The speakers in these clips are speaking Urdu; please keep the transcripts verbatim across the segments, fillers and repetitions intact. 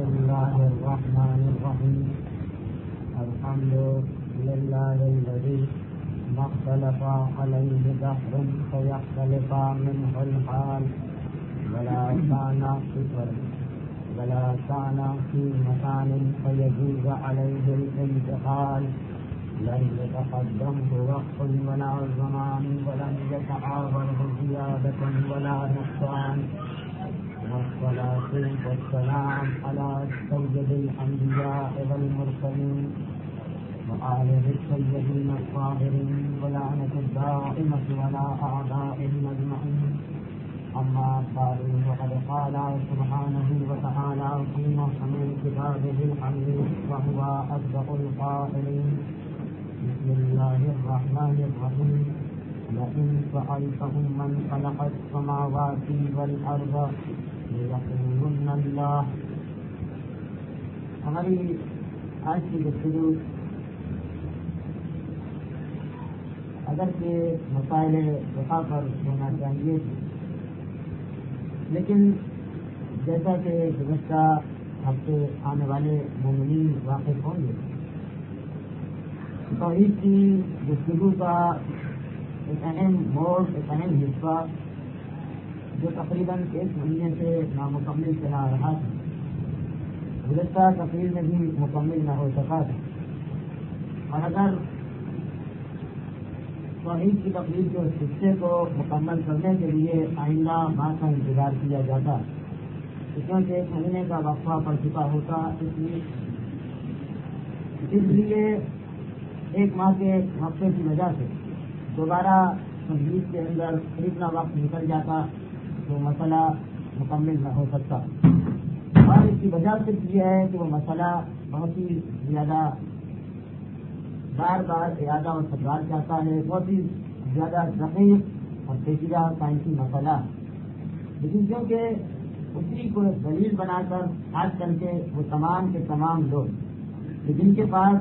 الله الرحمن الرحيم الحمد لله الذي ما اختلف عليه دهر فيختلف منه الحال ولا كان فكر ولا كان في مكان فيجوز عليه الانتقال لم يتقدمه وقت ولا زمان ولم يتعارضه زيادة ولا نقصان والصلاة والسلام على سيد الأنبياء والمرسلين وآله السيدين الطاهرين ولعنة الدائمة ولا أعدائهم أجمعين أما بعد فقد قال سبحانه وتعالى في محكم كتابه الحميد وهو أصدق القائلين بسم الله الرحمن الرحيم لئن سألتهم من خلق السماوات والأرض ليقولن الله. ہماری آج کی گفتگو اگرچہ مسائل دفاع پر ہونا چاہیے لیکن جیسا کہ گزشتہ ہفتے آنے والے مومنین واقف ہوں گے توحید کی گفتگو کا ایک اہم موڑ ایک اہم حصہ جو تقریباً ایک مہینے سے نامکمل چلا رہا تھا گزشتہ تقریر میں بھی مکمل نہ ہو سکا تھا اور اگر توحید کی تقریر کے اس حصے کو مکمل کرنے کے لیے آئندہ ماہ کا انتظار کیا جاتا کیونکہ ایک مہینے کا وقفہ پڑ چکا ہوتا اس لیے اس لیے ایک ماہ کے وقفے کی وجہ سے دوبارہ تجویز کے اندر اتنا وقت نکل جاتا تو مسئلہ مکمل نہ ہو سکتا اور اس کی وجہ صرف یہ ہے کہ وہ مسئلہ بہت ہی زیادہ بار بار اعادہ اور تکرار چاہتا ہے بہت ہی زیادہ دقیق اور پیچیدہ سائنسی مسئلہ لیکن کیونکہ اسی کو دلیل بنا کر آج کل کے وہ تمام کے تمام لوگ جن کے پاس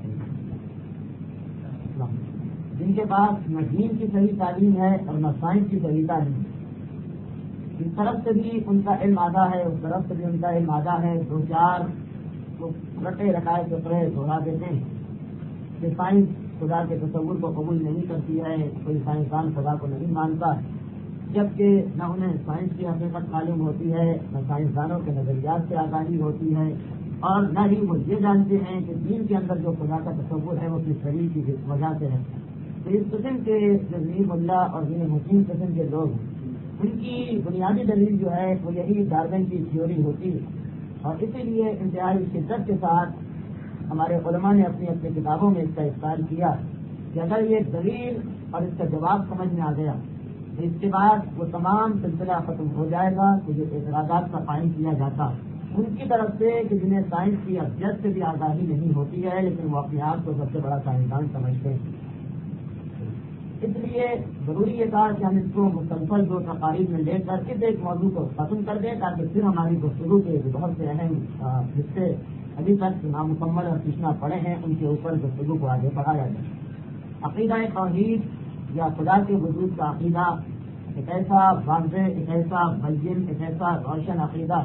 جن کے پاس نہ دین کی صحیح تعلیم ہے اور نہ سائنس کی صحیح تعلیم ہے اس طرف سے بھی ان کا علم آدھا ہے اس طرف سے بھی ان کا علم آدھا ہے دو چار رٹے رکھائے چکرے دوہرا دیتے ہیں کہ سائنس خدا کے تصور کو قبول نہیں کرتی ہے کوئی سائنسدان خدا کو نہیں مانتا جبکہ نہ انہیں سائنس کی حقیقت معلوم ہوتی ہے نہ سائنسدانوں کے نظریات سے آگاہی ہوتی ہے اور نہ ہی وہ یہ جانتے ہیں کہ دین کے اندر جو خدا کا تصور ہے وہ کس طریقے کی وجہ سے ہے تو اس قسم کے جو غریب اللہ اور غیر حکیم قسم کے لوگ ہیں ان کی بنیادی دلیل جو ہے وہ یہی ڈارون کی تھیوری ہوتی ہے اور اسی لیے انتہائی شدت کے ساتھ ہمارے علماء نے اپنی اپنی کتابوں میں اس کا اظہار کیا کہ اگر یہ دلیل اور اس کا جواب سمجھ میں آ گیا تو اس کے بعد وہ تمام سلسلہ ختم ہو جائے گا کہ جو اعتراضات کا قائم کیا جاتا ان کی طرف سے کہ جنہیں سائنس کی ابجد سے بھی آگاہی نہیں ہوتی ہے لیکن وہ اپنے آپ کو سب سے بڑا سائنسدان سمجھتے ہیں اس لیے ضروری یہ تھا کہ ہم اس کو مسلسل دو تقاریب میں لے کر اس ایک موضوع کو ختم کر دیں تاکہ پھر ہماری گفتگو کے بہت سے اہم حصے ابھی تک نامکمل اور پیچھنا پڑے ہیں ان کے اوپر گفتگو کو آگے بڑھایا جائے. عقیدہ توحید یا خدا کے وجود کا عقیدہ ایک ایسا واضح ایک ایسا بلجم ایک ایسا روشن عقیدہ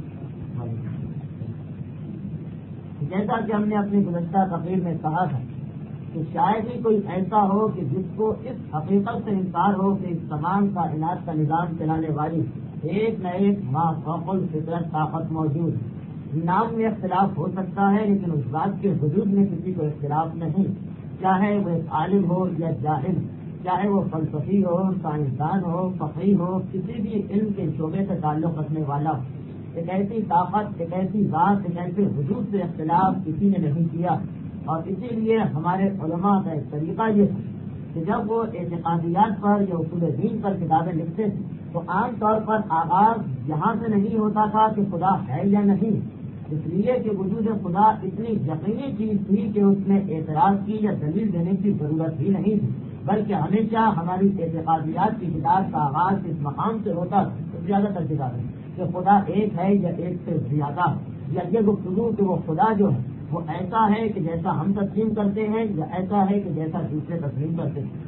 جیسا کہ ہم نے اپنی گزشتہ تقریر میں کہا تھا کہ شاید ہی کوئی ایسا ہو کہ جس کو اس حقیقت سے انکار ہو کہ اس تمام کائنات کا نظام چلانے والی ایک نہ ایک ما فوق الفطرت طاقت موجود ہے. نام میں اختلاف ہو سکتا ہے لیکن اس بات کے وجود میں کسی کو اختلاف نہیں چاہے وہ ایک عالم ہو یا جاہل چاہے وہ فلسفی ہو سائنسدان ہو فقیہ ہو کسی بھی علم کے شعبے سے تعلق رکھنے والا ایک ایسی طاقت ایک ایسی ذات ایک ایسے وجود سے اختلاف کسی نے نہیں کیا اور اسی لیے ہمارے علماء کا ایک طریقہ یہ ہے کہ جب وہ اعتقادیات پر یا اصول دین پر کتابیں لکھتے تھے تو عام طور پر آغاز یہاں سے نہیں ہوتا تھا کہ خدا ہے یا نہیں اس لیے کہ وجود خدا اتنی یقینی چیز تھی کہ اس میں اعتراض کی یا دلیل دینے کی ضرورت ہی نہیں تھی بلکہ ہمیشہ ہماری اعتقادیات کی کتاب کا آغاز اس مقام سے ہوتا تو زیادہ تر کتابیں کہ خدا ایک ہے یا ایک سے زیادہ یا یہ گفتگو کہ وہ خدا جو ہے وہ ایسا ہے کہ جیسا ہم تسلیم کرتے ہیں یا ایسا ہے کہ جیسا دوسرے تسلیم کرتے ہیں.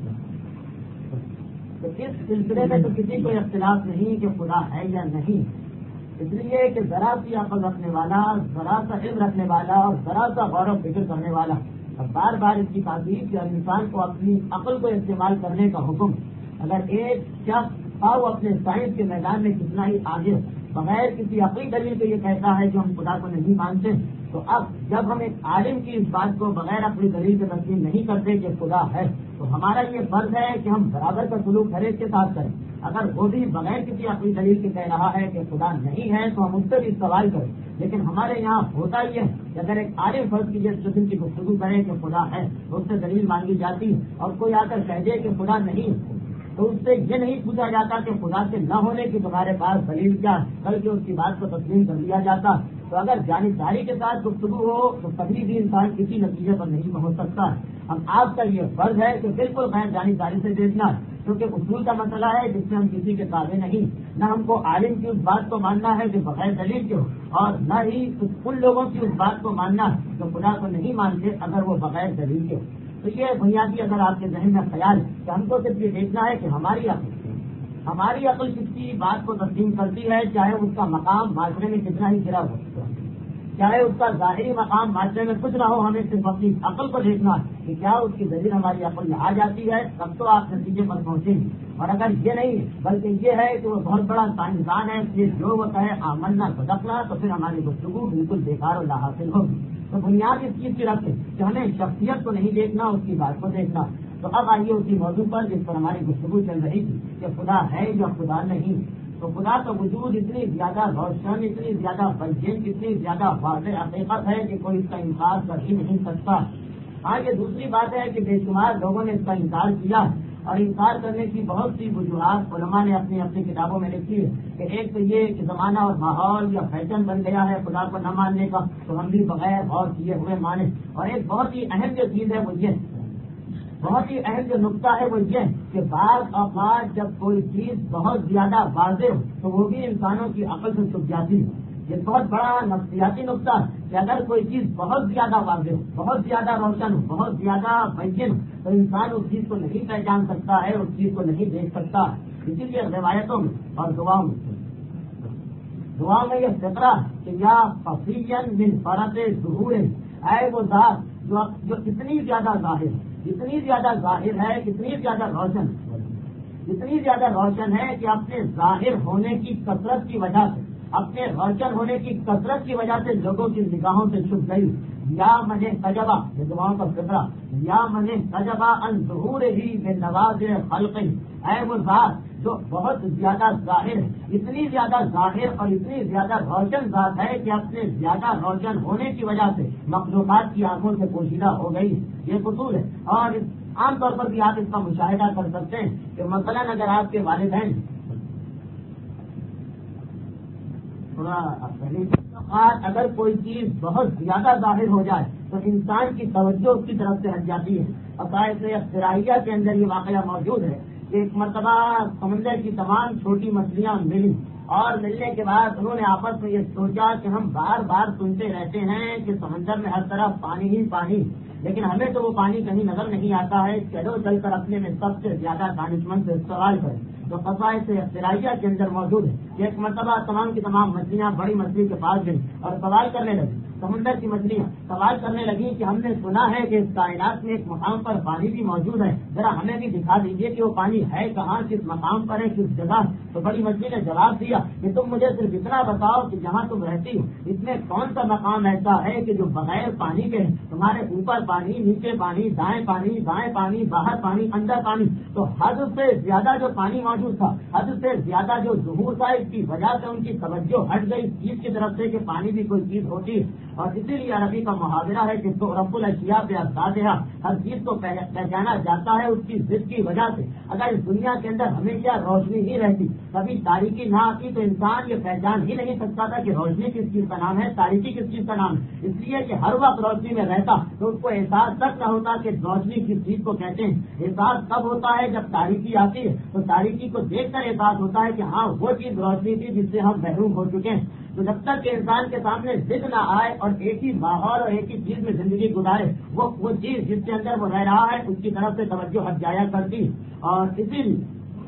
تو اس سلسلے میں تو کسی کو اختلاف نہیں کہ خدا ہے یا نہیں اس لیے کہ ذرا سی عقل رکھنے والا، ذرا سا علم رکھنے والا اور ذرا سا غور و فکر کرنے والا، اور بار بار اس کی تاکید کہ انسان کو اپنی عقل کو استعمال کرنے کا حکم. اگر ایک شخص وہ اپنے سائنس کے میدان میں کتنا ہی آگے بغیر کسی عقلی دلیل کے یہ کہتا ہے کہ ہم خدا کو نہیں مانتے، تو اب جب ہم ایک عالم کی اس بات کو بغیر اپنی دلیل کے تسلیم نہیں کرتے کہ خدا ہے، تو ہمارا یہ فرض ہے کہ ہم برابر کا سلوک ہر ایک کے ساتھ کریں. اگر وہ بھی بغیر کسی اپنی دلیل کے کہہ رہا ہے کہ خدا نہیں ہے تو ہم اس سے بھی سوال کریں. لیکن ہمارے یہاں ہوتا ہی ہے کہ اگر ایک عالم فرض کی جس قسم کی گفتگو کرے کہ خدا ہے تو اس سے دلیل مانگی جاتی ہے، اور کوئی آ کر کہہ دے کہ خدا نہیں تو اس سے یہ نہیں پوچھا جاتا کہ خدا سے نہ ہونے کی تمہارے پاس دلیل کیا، بلکہ اس کی بات کو تسلیم کر لیا جاتا. تو اگر جانبداری کے ساتھ گفتگو ہو تو کبھی بھی انسان کسی نتیجے پر نہیں پہنچ سکتا. اب آپ کا یہ فرض ہے کہ بالکل غیر جانبداری سے دیکھنا، کیونکہ اصول کا مسئلہ ہے جس میں ہم کسی کے تابع نہیں. نہ ہم کو عالم کی اس بات کو ماننا ہے کہ بغیر دلیل کے ہو، اور نہ ہی ان لوگوں کی اس بات کو ماننا جو خدا کو نہیں مانتے اگر وہ بغیر دلیل کے ہو. تو یہ بنیادی اگر آپ کے ذہن میں خیال ہے کہ ہم کو صرف یہ دیکھنا ہے کہ ہماری عقل ہماری عقل کس کی بات کو تسلیم کرتی ہے، چاہے اس کا مقام معاشرے میں کتنا ہی گرا ہو، چاہے اس کا ظاہری مقام معاشرے میں کچھ نہ ہو. ہمیں صرف اپنی عقل کو دیکھنا ہے کہ کیا اس کی دلیل ہماری عقل میں آ جاتی ہے، تب تو آپ نتیجے پر پہنچیں گے. اور اگر یہ نہیں بلکہ یہ ہے کہ وہ بہت بڑا سائنسدان ہے، یہ جو وہ کہے آمنا صدقنا، تو پھر ہماری گفتگو بالکل بیکار اور لا حاصل ہوگی. تو بنیاد اس چیز کی رکھے کہ ہمیں شخصیت کو نہیں دیکھنا، اس کی بات کو دیکھنا. تو اب آئیے اسی موضوع پر جس پر ہماری گفتگو چل رہی تھی کہ خدا ہے یا خدا نہیں. تو خدا کا وجود اتنی زیادہ روشن، اتنی زیادہ بلجن، اتنی زیادہ واضح حقیقت ہے کہ کوئی اس کا انکار کر ہی نہیں سکتا. ہاں یہ دوسری بات ہے کہ بے شمار لوگوں نے اس کا انکار کیا، اور انکار کرنے کی بہت سی وجوہات علماء نے اپنی اپنی کتابوں میں لکھی ہے. کہ ایک تو یہ کہ زمانہ اور ماحول یا فیشن بن گیا ہے خدا کو نہ ماننے کا، تو ہم بھی بغیر غور کیے ہوئے مانے. اور ایک بہت ہی اہم جو چیز ہے وہ یہ بہت ہی اہم جو نقطہ ہے وہ یہ کہ بعض اوقات جب کوئی چیز بہت زیادہ واضح ہو تو وہ بھی انسانوں کی عقل سے چھپ جاتی ہے. یہ بہت بڑا نفسیاتی نقطہ ہے کہ اگر کوئی چیز بہت زیادہ واضح ہو، بہت زیادہ روشن ہو، بہت زیادہ بین ہو، تو انسان اس چیز کو نہیں پہچان سکتا ہے، اس چیز کو نہیں دیکھ سکتا. اسی لیے روایتوں میں اور دعاؤں میں دعاؤں میں یہ فطرہ کہ یا خفیًا من فرط ظہور، اے وہ ذات جو جو اتنی زیادہ ظاہر ہے، اتنی زیادہ ظاہر ہے، اتنی زیادہ روشن اتنی زیادہ روشن ہے کہ اپنے ظاہر ہونے کی کثرت کی وجہ سے، اپنے روشن ہونے کی کثرت کی وجہ سے لوگوں کی نگاہوں سے چھپ گئی. یا مجھے تجبہ، یہ دعاؤں کا فطرہ، یا مجھے تجبہ ان ظہور ہی بے نواز خلق، اے وہ ذات جو بہت زیادہ ظاہر ہے، اتنی زیادہ ظاہر اور اتنی زیادہ روشن ذات ہے کہ اپنے زیادہ روشن ہونے کی وجہ سے مخلوقات کی آنکھوں سے پوشیدہ ہو گئی. یہ قصور ہے. اور عام طور پر بھی آپ اس کا مشاہدہ کر سکتے ہیں کہ مثلاً اگر آپ کے والدین اگر کوئی چیز بہت زیادہ ظاہر ہو جائے تو انسان کی توجہ اس کی طرف سے ہٹ جاتی ہے. عقائد اختراعیہ کے اندر یہ واقعہ موجود ہے کہ ایک مرتبہ سمندر کی تمام چھوٹی مچھلیاں ملی، اور ملنے کے بعد انہوں نے آپس میں یہ سوچا کہ ہم بار بار سنتے رہتے ہیں کہ سمندر میں ہر طرف پانی ہی پانی، لیکن ہمیں تو وہ پانی کہیں نظر نہیں آتا ہے. چلو چل کر اپنے میں سب سے زیادہ دانشمند سے سوال کریں. تو قصائد اختراعیہ کے اندر موجود ہے. ایک مرتبہ تمام کی تمام مچھلیاں بڑی مچھلی کے پاس گئی اور سوال کرنے لگی. سمندر کی مچھلیاں سوال کرنے لگی کہ ہم نے سنا ہے کہ اس کائنات میں ایک مقام پر پانی بھی موجود ہے، ذرا ہمیں بھی دکھا دیجیے کہ وہ پانی ہے کہاں، کس مقام پر ہے، کس جگہ. تو بڑی مچھلی نے جواب دیا کہ تم مجھے صرف اتنا بتاؤ کہ جہاں تم رہتی ہو اس میں کون سا مقام ایسا ہے کہ جو بغیر پانی کے ہے، تمہارے اوپر پانی، نیچے پانی، دائیں پانی، بائیں پانی، باہر پانی، اندر پانی. تو حد سے زیادہ جو پانی موجود تھا، حد سے زیادہ جو ظہور تھا، اس کی وجہ سے ان کی توجہ ہٹ گئی اس چیز کی طرف سے کہ پانی بھی کوئی چیز ہوتی ہے. اور اسی لیے عربی کا محاورہ ہے کہ تو رب الاشیاء پہ اندازہ، ہر چیز کو پہچانا جاتا ہے اس کی ضد کی وجہ سے. اگر اس دنیا کے اندر ہمیشہ روشنی ہی رہتی، کبھی تاریکی نہ آتی، تو انسان یہ پہچان ہی نہیں سکتا تھا کہ روشنی کس چیز کا نام ہے، تاریکی کس چیز کا نام ہے. اس لیے کہ ہر وقت روشنی میں رہتا تو اس کو احساس تک نہ ہوتا کہ روشنی کس چیز کو کہتے ہیں. احساس تب ہوتا ہے جب تاریکی آتی ہے، تو تاریکی کو دیکھ کر احساس ہوتا ہے کہ ہاں وہ چیز روشنی تھی جس سے ہم محروم ہو چکے ہیں. تو جب تک کہ انسان کے سامنے ضد نہ آئے اور ایک ہی ماحول اور ایک ہی چیز میں زندگی گزارے، وہ وہ چیز جس کے اندر وہ رہ رہا ہے اس کی طرف سے توجہ ہٹ جایا کرتی. اور اسی لیے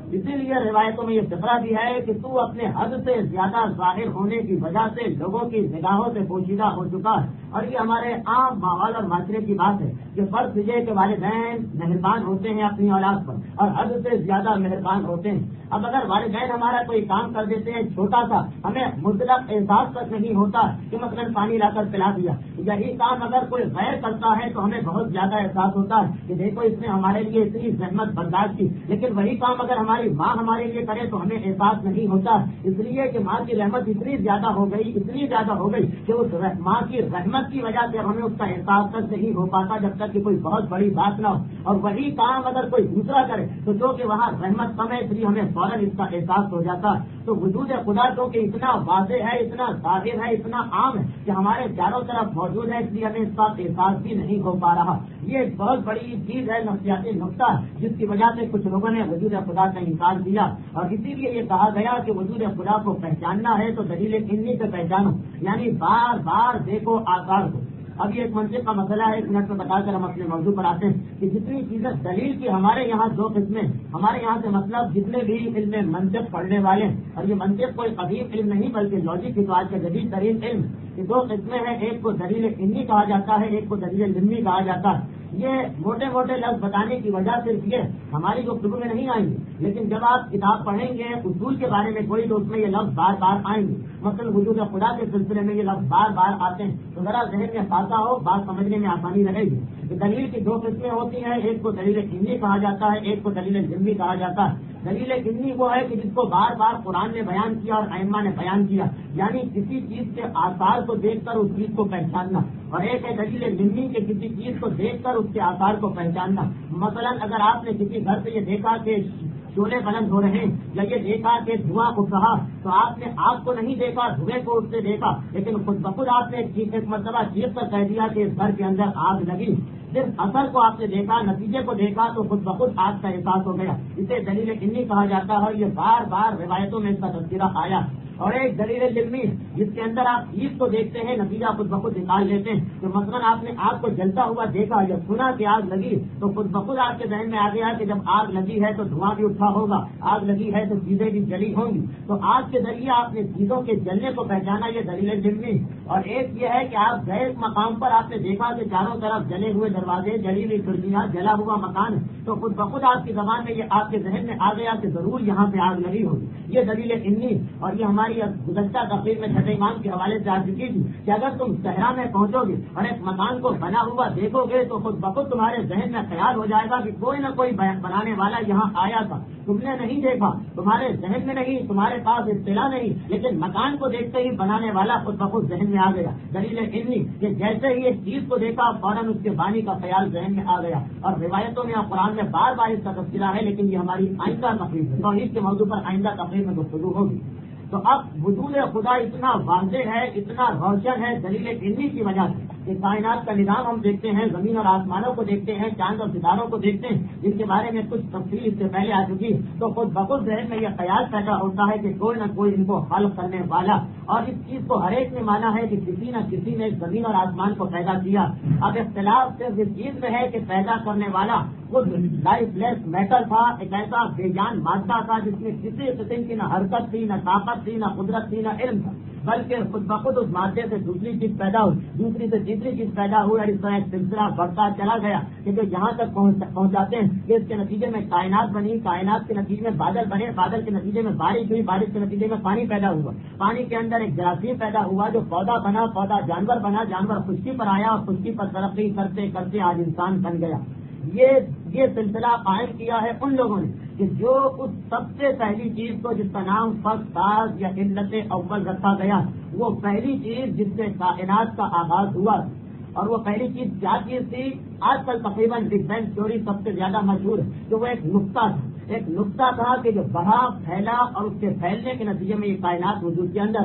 اسی لیے روایتوں میں یہ فقرہ بھی ہے کہ تو اپنے حد سے زیادہ ظاہر ہونے کی وجہ سے لوگوں کی نگاہوں سے پوشیدہ ہو چکا ہے. اور یہ ہمارے عام ماحول اور معاشرے کی بات ہے کہ فرض کیجیے کہ والدین مہربان ہوتے ہیں اپنی اولاد پر اور حد سے زیادہ مہربان ہوتے ہیں. اب اگر والدین ہمارا کوئی کام کر دیتے ہیں چھوٹا سا, ہمیں مطلق احساس تک نہیں ہوتا کہ مثلاً پانی لا کر پلا دیا. یہی کام اگر کوئی غیر کرتا ہے تو ہمیں بہت زیادہ احساس ہوتا ہے کہ دیکھو اس نے ہمارے لیے اتنی زحمت برداشت کی. لیکن وہی کام اگر ہماری ماں ہمارے لیے کرے تو ہمیں احساس نہیں ہوتا, اس لیے کہ ماں کی رحمت اتنی زیادہ ہو گئی اتنی زیادہ ہو گئی کہ اس ماں کی رحمت کی وجہ سے ہمیں اس کا احساس تک نہیں ہو پاتا جب تک کہ کوئی بہت بڑی بات نہ ہو. اور وہی کام اگر کوئی دوسرا کرے تو جو کہ وہاں رحمت کم ہے اس لیے ہمیں فوراً اس کا احساس ہو جاتا ہے. تو وجود خدا جو کہ اتنا واضح ہے, اتنا ظاہر ہے, اتنا عام ہے کہ ہمارے چاروں طرف موجود ہے, اس لیے ہمیں اس کا احساس بھی نہیں ہو پا رہا. یہ ایک بہت بڑی چیز ہے, نفسیاتی نقطہ, جس کی وجہ سے کچھ لوگوں نے وجود خدا کا انکار کیا. اور اسی لیے یہ کہا گیا کہ وجود خدا کو پہچاننا ہے تو دلیل علمی سے پہچانو, یعنی بار بار دیکھو آکار کو. اب یہ ایک منطق کا مسئلہ ہے, ایک منٹ میں بتا کر ہم اپنے موضوع پر آتے ہیں کہ جتنی چیزیں دلیل کی ہمارے یہاں دو قسمیں, ہمارے یہاں سے مطلب جتنے بھی علم منطق پڑھنے والے ہیں, اور یہ منطق کوئی قدیم علم نہیں بلکہ لاجک کی آج کا جدید ترین علم, یہ دو قسمیں ہیں. ایک کو دلیل علمی کہا جاتا ہے, ایک کو دلیل علمی کہا جاتا ہے. یہ موٹے موٹے لفظ بتانے کی وجہ صرف یہ ہماری گفتگو میں نہیں آئیں گے, لیکن جب آپ کتاب پڑھیں گے اصول کے بارے میں کوئی تو اس میں یہ لفظ بار بار آئیں گے. مثلاً وجود خدا کے سلسلے میں یہ لفظ بار بار آتے ہیں تو ذرا ذہن میں خاصا ہو, بات سمجھنے میں آسانی رہے گی. دلیل کی دو قسمیں ہوتی ہیں, ایک کو دلیل علمی کہا جاتا ہے, ایک کو دلیل علمی کہا جاتا ہے. دلیل علمی وہ ہے کہ جس کو بار بار قرآن نے بیان کیا اور ائمہ نے بیان کیا, یعنی کسی چیز کے آثار کو دیکھ کر اس چیز کو پہچاننا. اور ایک ہے دلیل علمی کہ کسی چیز کو دیکھ کر اس کے آثار کو پہچاننا. مثلاً اگر آپ نے کسی گھر سے یہ دیکھا کہ شعلے بلند ہو رہے ہیں, یا یہ دیکھا کہ دھواں اٹھ رہا, تو آپ نے آگ کو نہیں دیکھا, دھوئیں کو اس سے دیکھا, لیکن خود بخود آپ نے ایک مرتبہ چیخ کر کہہ دیا کہ اس گھر کے اندر آگ لگی. صرف اثر کو آپ نے دیکھا, نتیجے کو دیکھا تو خود بخود آگ کا احساس ہو گیا. اسے دلیل علمی کہا جاتا ہے. یہ بار بار روایتوں میں اس کا تذکرہ آیا. اور ایک دلیل علمی جس کے اندر آپ چیز کو دیکھتے ہیں, نتیجہ خود بخود نکال لیتے ہیں. تو مثلاً آپ نے آگ کو جلتا ہوا دیکھا یا سنا کہ آگ لگی, تو خود بخود آپ کے ذہن میں آ گیا کہ جب آگ لگی ہے تو دھواں بھی اٹھا ہوگا, آگ لگی ہے تو چیزیں بھی جلی ہوں گی. تو آگ کے ذریعے آپ نے چیزوں کے جلنے کو پہچانا, یہ دلیل علمی. اور ایک یہ ہے کہ آپ گئے مقام پر آپ نے دیکھا کہ چاروں طرف جلے ہوئے دروازے, جلی ہوئی کھڑکیاں, جلا ہوا مکان, تو خود بخود آپ کی زبان میں یہ آپ کے ذہن میں آ گیا کہ ضرور یہاں پہ آگ لگی ہوگی. یہ دلیل علمی. اور یہ ہماری گزشتہ تقریر میں چھٹے امام کے حوالے سے آج کی تھی کہ اگر تم صحرا میں پہنچو گے اور ایک مکان کو بنا ہوا دیکھو گے تو خود بخود تمہارے ذہن میں خیال ہو جائے گا کہ کوئی نہ کوئی بنانے والا یہاں آیا تھا, تم نے نہیں دیکھا, تمہارے ذہن میں نہیں, تمہارے پاس اطلاع نہیں, لیکن مکان کو دیکھتے ہی بنانے والا خود بخود ذہن میں آ گیا. دلیل علمی کہ جیسے ہی ایک چیز کو دیکھا فوراً اس کے بانی کا خیال ذہن میں آ گیا. اور روایتوں میں اور قرآن میں بار بار اس کا تذکرہ ہے, لیکن یہ ہماری آئندہ تقریر ہے, توحید کے موضوع پر آئندہ تقریر میں گفتگو ہوگی. تو اب وجود خدا اتنا واضح ہے, اتنا روشن ہے دلیل علمی کی وجہ سے کہ کائنات کا نظام ہم دیکھتے ہیں, زمین اور آسمانوں کو دیکھتے ہیں, چاند اور ستاروں کو دیکھتے ہیں, جن کے بارے میں کچھ تفصیل اس سے پہلے آ چکی, تو خود بخود ذہن میں یہ خیال پیدا ہوتا ہے کہ کوئی نہ کوئی ان کو خلق کرنے والا, اور اس چیز کو ہر ایک نے مانا ہے کہ کسی نہ کسی نے زمین اور آسمان کو پیدا کیا. اب اختلاف صرف اس چیز میں ہے کہ پیدا کرنے والا خود لائف لیس میٹر تھا, ایک ایسا بے جان مادہ تھا جس میں کسی قسم کی نہ حرکت تھی, نہ طاقت تھی, نہ قدرت تھی, نہ علم تھا, بلکہ خود بخود اس مادے سے دوسری چیز پیدا ہوئی, دوسری سے تیسری چیز پیدا ہوئی, اور اس طرح ایک سلسلہ بڑھتا چلا گیا کہ جہاں تک پہنچاتے ہیں کہ اس کے نتیجے میں کائنات بنی, کائنات کے نتیجے میں بادل بنے, بادل کے نتیجے میں بارش ہوئی, بارش کے نتیجے میں پانی پیدا ہوا, پانی کے اندر ایک جراثیم پیدا ہوا جو پودا بنا, پودا جانور بنا, جانور خشکی پر آیا, اور خشکی پر ترقی کرتے کرتے آج انسان بن گیا. یہ یہ سلسلہ قائم کیا ہے ان لوگوں نے کہ جو اس سب سے پہلی چیز کو جس کا نام فرض تاز یا علت اول رکھا گیا, وہ پہلی چیز جس سے کائنات کا آغاز ہوا, اور وہ پہلی چیز کیا چیز تھی؟ آج کل تقریباً بگ بینگ تھیوری سب سے زیادہ مشہور ہے, کہ وہ ایک نقطہ تھا, ایک نقطہ تھا کہ جو بڑھا, پھیلا, اور اس کے پھیلنے کے نتیجے میں یہ کائنات وجود کے اندر آئی.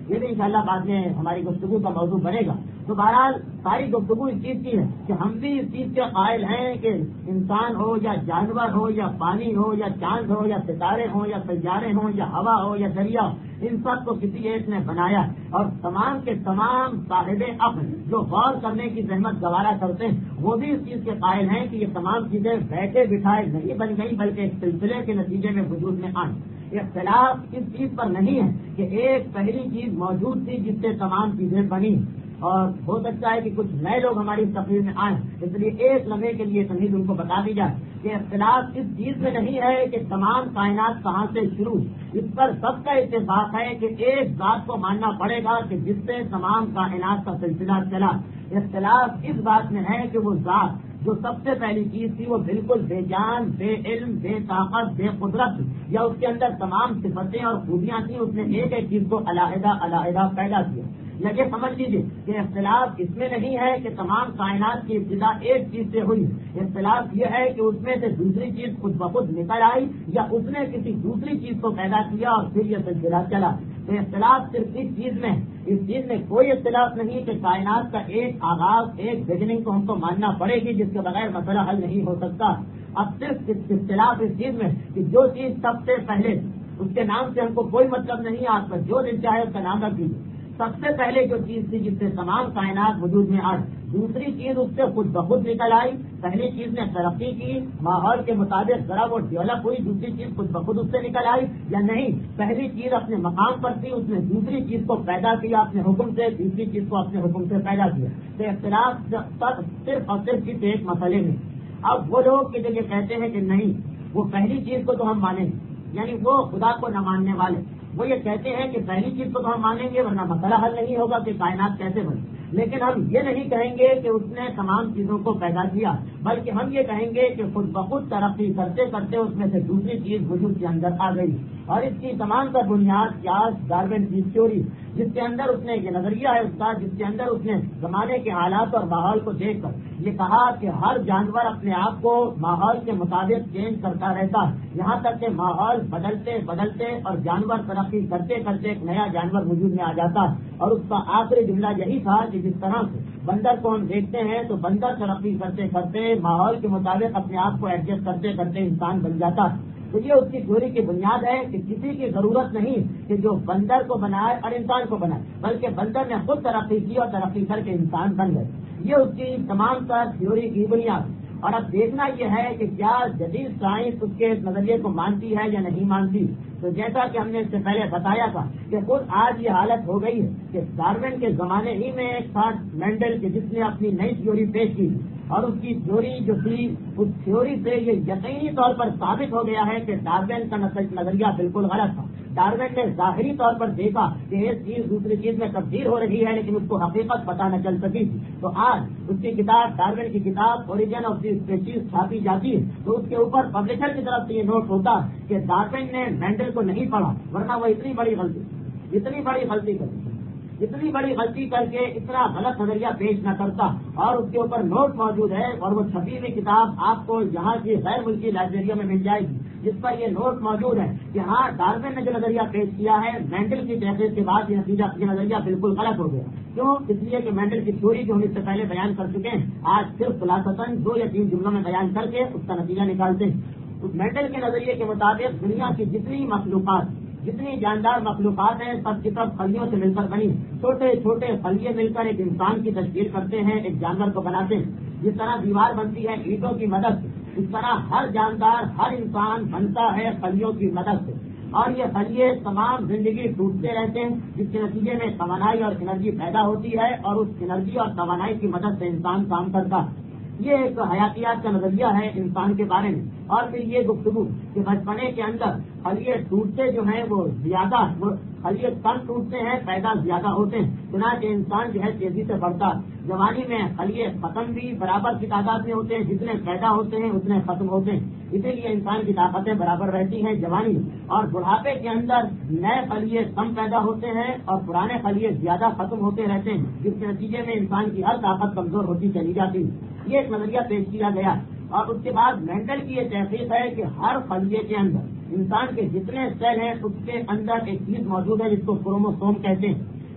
یہ بھی انشاءاللہ بعد میں ہماری گفتگو کا موضوع بنے گا. تو بہرحال ساری گفتگو اس چیز کی ہے کہ ہم بھی اس چیز کے قائل ہیں کہ انسان ہو یا جانور ہو یا پانی ہو یا چاند ہو یا ستارے ہوں یا سیارے ہوں یا ہوا ہو یا دریا ہو، ان سب کو کسی ایک نے بنایا اور تمام کے تمام صاحب عقل جو غور کرنے کی زحمت گوارا کرتے ہیں وہ بھی اس چیز کے قائل ہیں کہ یہ تمام چیزیں بیٹھے بٹھائے نہیں بن گئی بلکہ ایک سلسلے کے نتیجے میں وجود میں آئیں. اختلاف اس چیز پر نہیں ہے کہ ایک پہلی چیز موجود تھی جس سے تمام چیزیں بنی، اور ہو سکتا ہے کہ کچھ نئے لوگ ہماری تقریر میں آئیں، اس لیے ایک لمحے کے لیے تمہیں ان کو بتا دی جائے کہ اختلاف اس چیز میں نہیں ہے کہ تمام کائنات کہاں سے شروع. اس پر سب کا اتفاق ہے کہ ایک ذات کو ماننا پڑے گا کہ جس سے تمام کائنات کا سلسلہ چلا. اختلاف اس بات میں ہے کہ وہ ذات جو سب سے پہلی چیز تھی وہ بالکل بے جان، بے علم، بے طاقت، بے قدرت، یا اس کے اندر تمام صفتیں اور خوبیاں تھیں، اس نے ایک ایک چیز کو علیحدہ علیحدہ پیدا کیا. یا یہ سمجھ لیجیے کہ اختلاف اس میں نہیں ہے کہ تمام کائنات کی ابتدا ایک چیز سے ہوئی. اختلاف یہ ہے کہ اس میں سے دوسری چیز خود بخود نکل آئی یا اس نے کسی دوسری چیز کو پیدا کیا اور پھر یہ سلسلہ چلا. تو اختلاف صرف اس چیز میں اس چیز میں کوئی اختلاف نہیں کہ کائنات کا ایک آغاز، ایک بگننگ کو ہم کو ماننا پڑے گی جس کے بغیر مسئلہ حل نہیں ہو سکتا. اب صرف اختلاف اس چیز میں کہ جو چیز سب سے پہلے، اس کے نام سے ہم کو کوئی مطلب نہیں، آپ کا جو دل چاہے اس کا نام رکھ دیجیے. سب سے پہلے جو چیز تھی جس سے تمام کائنات وجود میں آئی، دوسری چیز اس سے خود بخود نکل آئی. پہلی چیز نے ترقی کی، ماحول کے مطابق ذرا وہ ڈیولپ ہوئی، دوسری چیز خود بخود اس سے نکل آئی. یا نہیں، پہلی چیز اپنے مقام پر تھی، اس نے دوسری چیز کو پیدا کیا اپنے حکم سے، تیسری چیز کو اپنے حکم سے پیدا کیا. تو اختلاف صرف اور صرف کسی ایک مسئلے میں. اب وہ لوگ کہ جو یہ کہتے ہیں کہ نہیں وہ پہلی چیز کو تو ہم مانیں، یعنی وہ خدا کو نہ ماننے والے، وہ یہ کہتے ہیں کہ پہلی چیز کو تو ہم مانیں گے ورنہ مسئلہ حل نہیں ہوگا کہ کائنات کیسے بنے. لیکن ہم یہ نہیں کہیں گے کہ اس نے تمام چیزوں کو پیدا کیا، بلکہ ہم یہ کہیں گے کہ خود بخود ترقی کرتے کرتے اس میں سے دوسری چیز وجود کے اندر آ گئی. اور اس کی تمام کا بنیاد چارلس ڈارون کی تھیوری، جس کے اندر اس نے یہ نظریہ ہے اس کا، جس کے اندر اس نے زمانے کے حالات اور ماحول کو دیکھ کر یہ کہا کہ ہر جانور اپنے آپ کو ماحول کے مطابق چینج کرتا رہتا ہے، یہاں تک کہ ماحول بدلتے بدلتے اور جانور ترقی کرتے کرتے ایک نیا جانور وجود میں آ جاتا ہے. اور اس کا آخری جملہ یہی تھا کہ جس طرح سے بندر کو ہم دیکھتے ہیں تو بندر ترقی کرتے کرتے ماحول کے مطابق اپنے آپ کو ایڈجسٹ کرتے کرتے انسان بن جاتا ہے. تو یہ اس کی تھیوری کی بنیاد ہے کہ کسی کی ضرورت نہیں کہ جو بندر کو بنائے اور انسان کو بنائے، بلکہ بندر نے خود ترقی کی اور ترقی کر کے انسان بن گئے. یہ اس کی تمام تر تھیوری کی بنیاد. اور اب دیکھنا یہ ہے کہ کیا جدید سائنس اس کے نظریے کو مانتی ہے یا نہیں مانتی. تو جیسا کہ ہم نے اس سے پہلے بتایا تھا کہ خود آج یہ حالت ہو گئی ہے کہ ڈارون کے زمانے ہی میں ایک تھا مینڈل کے جس نے اپنی نئی تھیوری پیش کی، اور اس کی تھیوری جو تھی اس تھیوری سے یہ یقینی طور پر ثابت ہو گیا ہے کہ ڈارون کا نظریہ بالکل غلط تھا. ڈارون نے ظاہری طور پر دیکھا کہ ایک چیز دوسری چیز میں تبدیل ہو رہی ہے لیکن اس کو حقیقت پتہ نہ چل سکی تھی. تو آج اس کی کتاب ڈارون کی کتاب اوریجن آف دی اسپیشیز چھاپی جاتی ہے تو اس کے اوپر پبلشر کی طرف سے یہ نوٹ ہوتا کہ ڈارون نے مینڈل کو نہیں پڑھا ورنہ وہ اتنی بڑی غلطی اتنی بڑی غلطی کرتی اتنی بڑی غلطی کر کے اتنا غلط نظریہ پیش نہ کرتا. اور اس کے اوپر نوٹ موجود ہے اور وہ چھپی ہوئی کتاب آپ کو یہاں کی غیر ملکی لائبریریوں میں مل جائے گی جس پر یہ نوٹ موجود ہے کہ ہاں ڈارون نے جو نظریہ پیش کیا ہے مینڈل کی تحقیق کے بعد یہ نتیجہ یہ نظریہ بالکل غلط ہو گیا. کیوں؟ اس لیے کہ مینڈل کی تھیوری جو ہم اس سے پہلے بیان کر چکے ہیں آج صرف خلاصتاً دو یا تین جملوں میں بیان کر کے اس کا نتیجہ نکالتے ہیں. اس مینڈل کے نظریے کے مطابق دنیا کی جتنی مخلوقات جتنی جاندار مخلوقات ہیں سب کی سب خلیوں سے مل کر بنی. چھوٹے چھوٹے خلیے مل کر ایک انسان کی تشکیل کرتے ہیں، ایک جانور کو بناتے ہیں. جس طرح دیوار بنتی ہے اینٹوں کی مدد سے، اس طرح ہر جاندار ہر انسان بنتا ہے خلیوں کی مدد سے. اور یہ خلیے تمام زندگی ٹوٹتے رہتے ہیں جس کے نتیجے میں توانائی اور انرجی پیدا ہوتی ہے اور اس انرجی اور توانائی کی مدد سے انسان کام کرتا ہے. یہ ایک حیاتیات کا نظریہ ہے انسان کے بارے میں. اور پھر یہ گفتگو کہ بچپنے کے اندر خلیے ٹوٹتے جو ہیں وہ زیادہ خلیے کم ٹوٹتے ہیں، پیدا زیادہ ہوتے ہیں، چنانچہ انسان جو ہے تیزی سے بڑھتا. جوانی میں خلیے ختم بھی برابر کی تعداد میں ہوتے ہیں، جتنے پیدا ہوتے ہیں اتنے ختم ہوتے ہیں، اسی لیے انسان کی طاقتیں برابر رہتی ہیں جوانی میں. اور بڑھاپے کے اندر نئے خلیے کم پیدا ہوتے ہیں اور پرانے خلیے زیادہ ختم ہوتے رہتے ہیں جس کے نتیجے میں انسان کی ہر طاقت کمزور ہوتی چلی جاتی ہے. یہ ایک نظریہ پیش کیا گیا. اور اس کے بعد مینڈل کی یہ تحقیق ہے کہ ہر خلیے کے اندر انسان کے جتنے سیل ہیں اس کے اندر ایک چیز موجود ہے جس کو کروموسوم کہتے ہیں.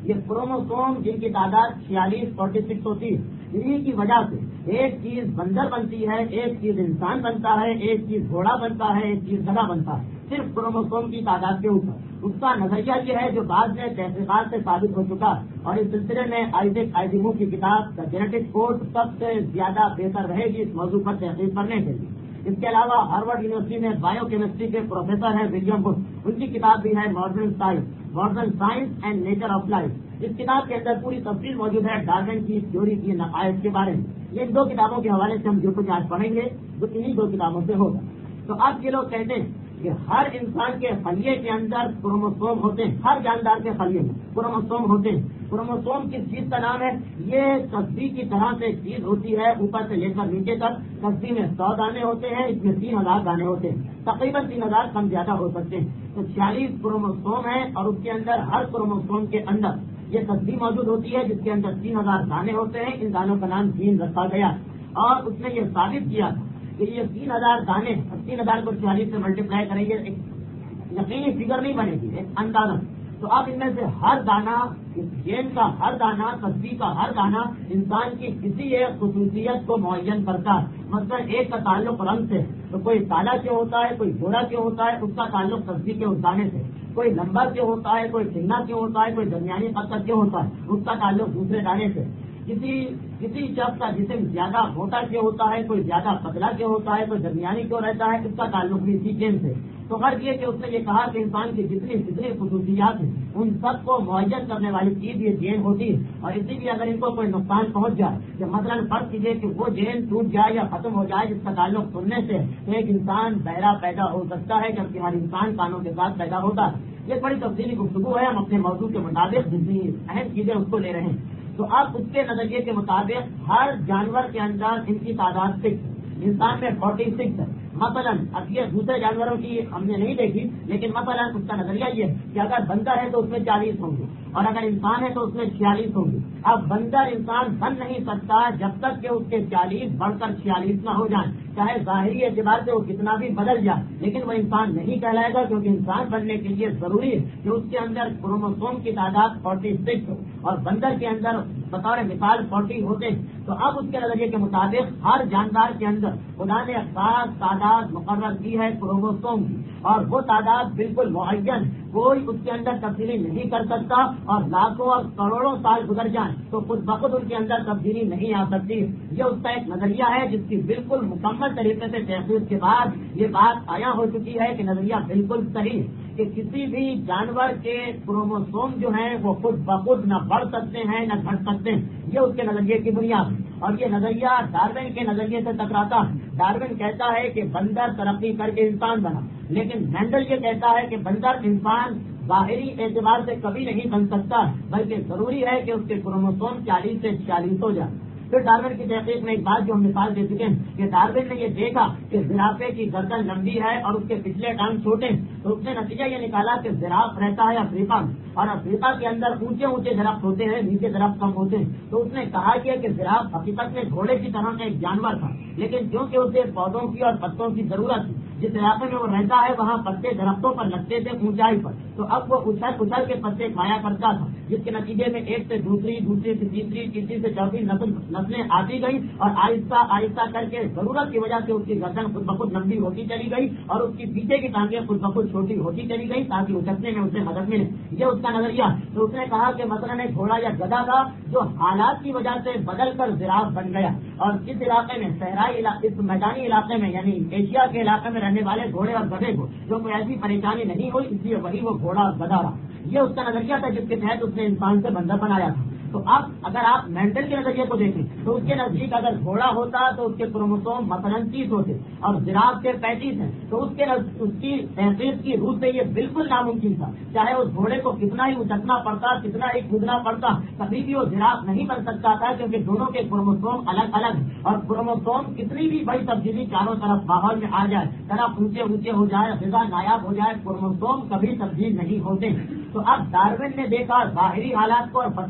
یہ کروموسوم جن کی تعداد چھیالیس فورٹی سکس ہوتی ہے، انہیں کی وجہ سے ایک چیز بندر بنتی ہے، ایک چیز انسان بنتا ہے، ایک چیز گھوڑا بنتا ہے، ایک چیز گدھا بنتا ہے، صرف کروموسوم کی تعداد کے اوپر۔ اس کا نظریہ یہ ہے جو بعد میں تحقیقات سے ثابت ہو چکا، اور اس سلسلے میں آئزیک آئزیموو کی کتاب دا جینیٹک کوڈ سب سے زیادہ بہتر رہے گی اس موضوع پر تحقیق کرنے کے لیے۔ اس کے علاوہ ہارورڈ یونیورسٹی میں بایو کیمسٹری کے پروفیسر ہیں ولیم بش، ان کی کتاب بھی ہے modern science modern science and nature of life. اس کتاب کے اندر پوری تفصیل موجود ہے ڈارون کی تھیوری کی نقائص کے بارے میں۔ یہ دو کتابوں کے حوالے سے ہم جو کچھ آج پڑھیں گے وہ انہی دو کتابوں سے ہوگا۔ تو اب یہ لوگ کہتے ہیں کہ ہر انسان کے خلیے کے اندر کروموسوم ہوتے ہیں، ہر جاندار کے خلیے میں کروموسوم ہوتے ہیں۔ کروموسوم کس چیز کا نام ہے؟ یہ تصویر کی طرح سے ایک چیز ہوتی ہے، اوپر سے لے کر نیچے تک۔ تصویر میں سو دانے ہوتے ہیں، اس میں تین ہزار دانے ہوتے ہیں، تقریباً تین ہزار کم زیادہ ہو سکتے ہیں۔ تو چھیالیس کروموسوم ہیں اور اس کے اندر ہر کروموسوم کے اندر یہ تصویر موجود ہوتی ہے جس کے اندر تین ہزار دانے ہوتے ہیں۔ ان دانوں کا نام جین رکھا گیا اور اس نے یہ ثابت کیا کہ یہ تین ہزار دانے، تین ہزار کو چھیالیس سے ملٹیپلائی کریں گے، ایک یقینی فگر نہیں بنے گی، ایک اندازہ۔ تو اب ان میں سے ہر دانہ، جین کا ہر دانہ، تصویر کا ہر دانہ انسان کی کسی ایک خصوصیت کو معین کرتا ہے۔ مثلا ایک کا تعلق رنگ سے، تو کوئی کالا کیوں ہوتا ہے، کوئی گھوڑا کیوں ہوتا ہے، اس کا تعلق تصویر کے اس دانے سے۔ کوئی لمبا کیوں ہوتا ہے، کوئی چنا کیوں ہوتا ہے، کوئی درمیانی قد کا کیوں ہوتا ہے، اس کا تعلق دوسرے دانے سے۔ کسی کسی شخص کا جسم زیادہ موٹا کیوں ہوتا ہے، کوئی زیادہ پتلا کیوں ہوتا ہے، کوئی درمیانی کیوں رہتا ہے، اس کا تعلق بھی اسی جین سے۔ تو غرض یہ کہ اس نے یہ کہا کہ انسان کی جتنی جتنی خصوصیات ہیں ان سب کو معین کرنے والی چیز یہ جین ہوتی ہے، اور اسی لیے اگر ان کو کوئی نقصان پہنچ جائے، کہ مثلاً فرض کیجیے کہ وہ جین ٹوٹ جائے یا ختم ہو جائے جس کا تعلق سننے سے، تو ایک انسان بہرا پیدا ہو سکتا ہے، جبکہ ہر انسان کانوں کے ساتھ پیدا ہوتا ہے۔ یہ بڑی تفصیلی گفتگو ہے، ہم اپنے موضوع کے مطابق جتنی اہم چیزیں اس کو لے رہے ہیں۔ تو اب اس کے نظریے کے مطابق ہر جانور کے اندر ان کی تعداد سکس ہے، انسان میں فورٹی سکس ہے۔ مثلاً اب یہ دوسرے جانوروں کی ہم نے نہیں دیکھی، لیکن مثلاً اس کا نظریہ یہ ہے کہ اگر بندر ہے تو اس میں چالیس ہوں گے، اور اگر انسان ہے تو اس میں چھیالیس ہوں گے۔ اب بندر انسان بن نہیں سکتا جب تک کہ اس کے چالیس بڑھ کر چھیالیس نہ ہو جائیں، چاہے ظاہری اعتبار سے وہ کتنا بھی بدل جائے، لیکن وہ انسان نہیں کہلائے گا، کیونکہ انسان بننے کے لیے ضروری ہے کہ اس کے اندر کروموسوم کی تعداد فورٹی سکس ہو، اور بندر کے اندر بطور مثال فورٹی ہوتے ہیں۔ تو اب اس کے نظریے کے مطابق ہر جاندار کے اندر خدا نے خاص تعداد مقرر کی ہے کروموسوم کی، اور وہ تعداد بالکل معین، کوئی اس کے اندر تبدیلی نہیں کر سکتا، اور لاکھوں اور کروڑوں سال گزر جائیں تو خود بخود ان کے اندر تبدیلی نہیں آ سکتی۔ یہ اس کا ایک نظریہ ہے جس کی بالکل مکمل طریقے سے تحقیق کے بعد یہ بات آیا ہو چکی ہے کہ نظریہ بالکل صحیح ہے کہ کسی بھی جانور کے کروموسوم جو ہیں وہ خود بخود نہ بڑھ سکتے ہیں نہ گھٹ سکتے ہیں۔ یہ اس کے نظریے کی بنیاد ہے، اور یہ نظریہ ڈارون کے نظریے سے ٹکراتا ہے۔ ڈارون کہتا ہے کہ بندر ترقی کر کے انسان بنا، لیکن مینڈل یہ کہتا ہے کہ بندر انسان ظاہری اعتبار سے کبھی نہیں بن سکتا، بلکہ ضروری ہے کہ اس کے کروموسوم چالیس سے چھیالیس ہو جائے۔ پھر ڈارون کی تحقیق میں ایک بات جو ہم مثال دے چکے ہیں کہ ڈارون نے یہ دیکھا کہ زرافے کی گردن لمبی ہے اور اس کے پچھلے ٹانگ چھوٹے ہیں، تو اس نے نتیجہ یہ نکالا کہ زراف رہتا ہے افریقہ میں، اور افریقہ کے اندر اونچے اونچے درخت ہوتے ہیں، نیچے درخت کم ہوتے ہیں۔ تو اس نے کہا کہ زراف حقیقت میں گھوڑے کی طرح کا ایک جانور تھا، لیکن کیونکہ اسے پودوں کی اور پتوں کی ضرورت تھی، جس علاقے میں وہ رہتا ہے وہاں پتے درختوں پر لگتے تھے اونچائی پر، تو اب وہ اچھل اچھل کے پتے کھایا کرتا تھا، جس کے نتیجے میں ایک سے دوسری دوسری سے تیسری تیسری سے چوتھی نسل نسلیں آتی گئی، اور آہستہ آہستہ کر کے ضرورت کی وجہ سے اس کی گردن خود بخود لمبی ہوتی چلی گئی، اور اس کی پیچھے کی ٹانگیں خود بخود چھوٹی ہوتی چلی گئی تاکہ اچھلنے میں اسے مدد ملے۔ یہ اس کا نظریہ۔ تو اس نے کہا کہ مثلاً ایک گھوڑا یا گدھا تھا جو حالات کی وجہ سے بدل کر زراف بن گیا، اور اس علاقے میں صحرائی اس میدانی علاقے میں یعنی ایشیا کے علاقے میں رہنے والے گھوڑے اور گدھے کو جو کوئی ایسی پریشانی نہیں ہوئی، اس لیے وہی وہ گھوڑا اور گدھا رہا۔ یہ اس کا نظریہ تھا جس کے تحت اس نے انسان سے بندر بنایا تھا۔ تو اب اگر آپ مینڈل کے نظریے کو دیکھیں تو اس کے نزدیک اگر گھوڑا ہوتا تو اس کے کروموسوم مثلاً تیس ہوتے، اور زراف کے پینتیس ہیں، تو اس کے اس کی تحقیق کی روح سے یہ بالکل ناممکن تھا، چاہے اس گھوڑے کو کتنا ہی اچکنا پڑتا، کتنا ہی کودنا پڑتا، کبھی بھی وہ زراف نہیں بن سکتا تھا، کیونکہ دونوں کے کروموسوم الگ الگ ہیں، اور کروموسوم کتنی بھی بڑی تبدیلی چاروں طرف ماحول میں آ جائے، طرف اونچے اونچے ہو جائے، غذا نایاب ہو جائے، کروموسوم کبھی تبدیل نہیں ہوتے۔ تو اب ڈارون نے دیکھا ظاہری حالات کو اور فتویٰ لگا دیا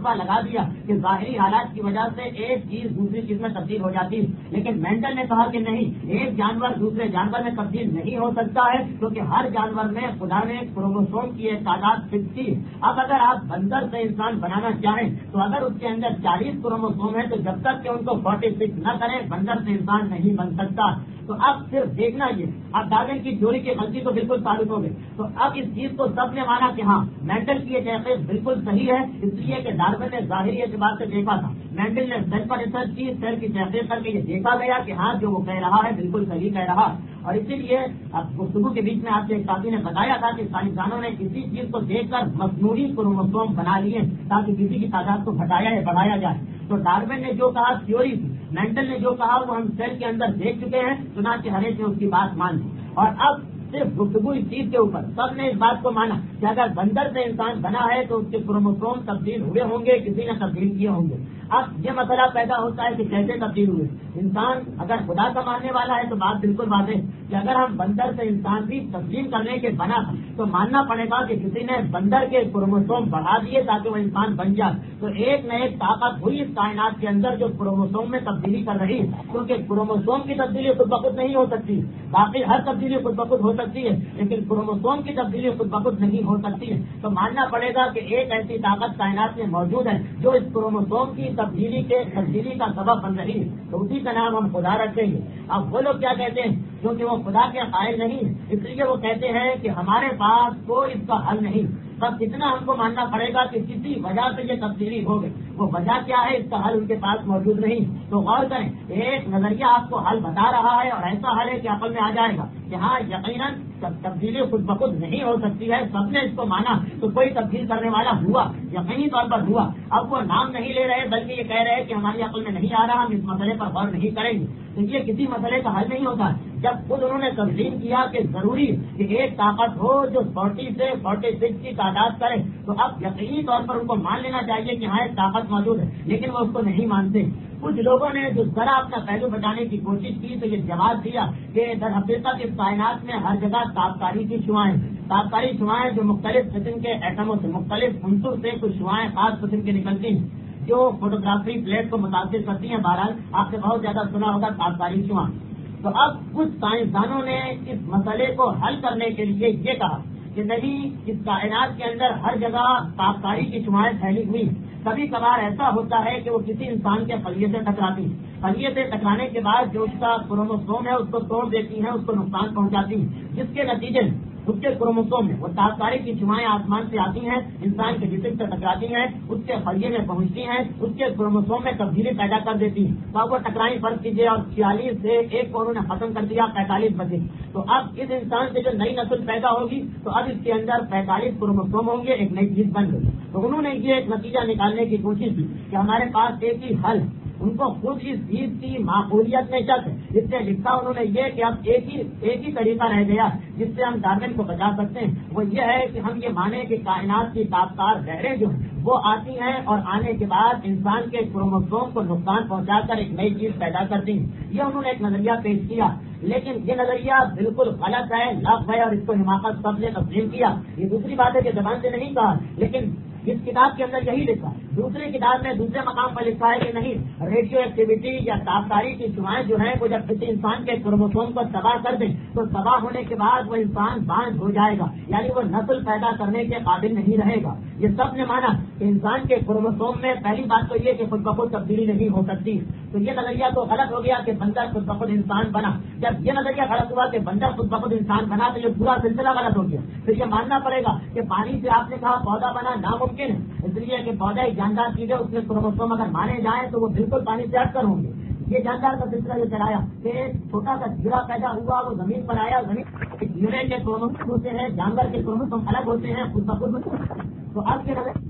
دیا کہ ظاہری حالات کی وجہ سے ایک چیز دوسری چیز میں تبدیل ہو جاتی ہے، لیکن مینڈل نے کہا کہ نہیں، ایک جانور دوسرے جانور میں تبدیل نہیں ہو سکتا ہے، کیونکہ ہر جانور میں خدا نے کروموسوم کی ایک تعداد فکس کی۔ اب اگر آپ بندر سے انسان بنانا چاہیں تو اگر اس کے اندر چالیس کروموسوم ہے تو جب تک کہ ان کو فورٹی سکس نہ کریں بندر سے انسان نہیں بن سکتا۔ تو اب صرف دیکھنا یہ اب ڈارون کی تھیوری کی غلطی تو بالکل ثابت ہو گئی۔ تو اب اس چیز کو سب نے مانا کہ ہاں مینڈل کی یہ تحقیق بالکل صحیح ہے، اس لیے کہ ڈارون نے ظاہری اعتبار سے دیکھا تھا، مینڈل نے سیل پر ریسرچ کی، سیل کی تحقیق کر کے یہ دیکھا گیا کہ ہاں جو وہ کہہ رہا ہے بالکل صحیح کہہ رہا، اور اسی لیے اب گفتگو کے بیچ میں آپ کے ایک ساتھی نے بتایا تھا کہ سائنسدانوں نے کسی چیز کو دیکھ کر مصنوعی کروموسوم بنا لیے تاکہ کسی کی تعداد کو گھٹایا یا بڑھایا جائے۔ تو ڈارون نے جو کہا تھیوری تھی، مینڈل نے جو کہا وہ ہم سیل کے اندر دیکھ چکے ہیں، چنانچہ ہر ایک نے اس کی بات مان لی۔ اور اب صرف گفتگو اس چیز کے اوپر سب نے اس بات کو مانا کہ اگر بندر سے انسان بنا ہے تو اس کے کروموسوم تبدیل ہوئے ہوں گے، کسی نے تبدیل کیے ہوں گے۔ اب یہ مسئلہ پیدا ہوتا ہے کہ کیسے تبدیل ہوئے۔ انسان اگر خدا کا ماننے والا ہے تو بات بالکل واضح ہے کہ اگر ہم بندر سے انسان بھی تبدیل کرنے کے بنا تھا تو ماننا پڑے گا کہ کسی نے بندر کے کروموسوم بڑھا دیے تاکہ وہ انسان بن جائے۔ تو ایک نہ ایک طاقت ہوئی اس کائنات کے اندر جو کروموسوم میں تبدیلی کر رہی ہے، کیونکہ کروموسوم کی تبدیلی خود بخود نہیں ہو سکتی، باقی ہر تبدیلی خود بخود ہو سکتی ہے لیکن کروموسوم کی تبدیلی خود بخود نہیں ہو سکتی ہے۔ تو ماننا پڑے گا کہ ایک ایسی طاقت کائنات میں موجود ہے جو اس کروموسوم کی تبدیلی کے تبدیلی کا سبب بن رہی ہے، تو اسی کا نام ہم خدا رکھیں گے۔ اب وہ لوگ کیا کہتے ہیں، کیونکہ وہ خدا کے قائل نہیں اس لیے وہ کہتے ہیں کہ ہمارے پاس کوئی اس کا حل نہیں، بس اتنا ہم کو ماننا پڑے گا کہ کسی وجہ سے یہ تبدیلی ہو گئی، وہ وجہ کیا ہے اس کا حل ان کے پاس موجود نہیں۔ تو غور کریں، ایک نظریہ آپ کو حل بتا رہا ہے اور ایسا حل ہے کہ عقل میں آ جائے گا کہ ہاں یقیناً تبدیلی خود بخود نہیں ہو سکتی ہے، سب نے اس کو مانا تو کوئی تبدیل کرنے والا ہوا، یقینی طور پر ہوا۔ اب وہ نام نہیں لے رہے بلکہ یہ کہہ رہے ہیں کہ ہماری عقل میں نہیں آ رہا، ہم اس مسئلے پر غور نہیں کریں گے۔ تو یہ کسی مسئلے کا حل نہیں ہوتا۔ جب خود انہوں نے تسلیم کیا کہ ضروری کہ ایک طاقت ہو جو فورٹی سے فورٹی سکس کی تعداد کرے، تو اب یقینی طور پر ان کو مان لینا چاہیے کہ ہاں ایک طاقت موجود ہے، لیکن وہ اس کو نہیں مانتے۔ کچھ لوگوں نے جو ذرا اپنا پہلو بچانے کی کوشش کی تو یہ جواب دیا کہ در حقیقت اس کائنات میں ہر جگہ تابکاری کی شعائیں تابکاری شعائیں جو مختلف قسم کے ایٹموں سے، مختلف عنصر سے کچھ شعائیں خاص قسم کی نکلتی ہیں جو فوٹوگرافی پلیٹ کو متاثر کرتی ہیں۔ بہرحال آپ نے بہت زیادہ سنا ہوگا تابکاری شعاع۔ تو اب کچھ سائنسدانوں نے اس مسئلے کو حل کرنے کے لیے یہ کہا کہ نہیں، اس کائنات کے اندر ہر جگہ تابکاری کی شعائیں پھیلی ہوئی، کبھی کبھار ایسا ہوتا ہے کہ وہ کسی انسان کے خلیے سے ٹکراتی ہیں، خلیے سے ٹکرانے کے بعد جو اس کا کروموسوم ہے اس کو توڑ دیتی ہیں، اس کو نقصان پہنچاتی ہیں، جس کے نتیجے میں اس کے کروموسوم میں وہ تابکاری کی شعائیں آسمان سے آتی ہیں، انسان کے جسم سے ٹکراتی ہیں، اس کے خلیے میں پہنچتی ہیں، اس کے کروموسوم میں تبدیلی پیدا کر دیتی ہیں۔ تو اب وہ ٹکرائی فرض کیجیے اور چھیالیس سے ایک کو انہوں نے ختم کر دیا، پینتالیس بچے۔ تو اب اس انسان سے جو نئی نسل پیدا ہوگی تو اب اس کے اندر پینتالیس کروموسوم ہوں گے، ایک نئی چیز بن گئی۔ تو انہوں نے یہ ایک نتیجہ نکالنے کی کوشش کی کہ ہمارے پاس ایک ہی حل، ان کو خود اس چیز کی معقولیت میں شک ہے، جس سے لکھا انہوں نے یہ کہ اب ایک ہی ایک ہی طریقہ رہ گیا جس سے ہم ڈارون کو بچا سکتے ہیں، وہ یہ ہے کہ ہم یہ مانیں کہ کائنات کی تابکار لہریں جو ہیں وہ آتی ہیں اور آنے کے بعد انسان کے کروموسوم کو نقصان پہنچا کر ایک نئی چیز پیدا کرتی ہیں۔ یہ انہوں نے ایک نظریہ پیش کیا، لیکن یہ نظریہ بالکل غلط ہے، لفظ ہے، اور اس کو حماقت سب نے تسلیم کیا۔ یہ دوسری بات ہے کہ زبان سے نہیں کہا، لیکن اس کتاب کے اندر یہی لکھا ہے۔ دوسری کتاب میں دوسرے مقام پر لکھا ہے کہ نہیں، ریڈیو ایکٹیویٹی یا تابکاری کی شعائیں جو ہیں وہ جب کسی انسان کے کروموسوم کو تباہ کر دیں تو تباہ ہونے کے بعد وہ انسان بانجھ ہو جائے گا، یعنی وہ نسل پیدا کرنے کے قابل نہیں رہے گا۔ یہ سب نے مانا کہ انسان کے کروموسوم میں پہلی بات تو یہ کہ خود بخود تبدیلی نہیں ہو سکتی، تو یہ نظریہ تو غلط ہو گیا کہ بندر خود بخود انسان بنا۔ جب یہ نظریہ غلط ہوا کہ بندر خود بخود انسان بنا تو یہ پورا سلسلہ غلط ہو گیا۔ پھر یہ ماننا پڑے گا کہ پانی سے آپ نے کہا پودا بنا، ناممکن ہے، اس لیے کہ پودا ایک جاندار چیز ہے، اس میں کروموسوم اگر مانے جائیں تو وہ بالکل پانی سے ہٹ کر ہوں گے۔ یہ جاندار کا سلسلہ جو چلایا کہ ایک چھوٹا سا کیڑا پیدا ہوا، وہ زمین پر آیا، زمین کیڑے کے کروموسوم ہوتے ہیں، جانور کے کروموسوم الگ ہوتے ہیں خود بخود، تو اب کے نظر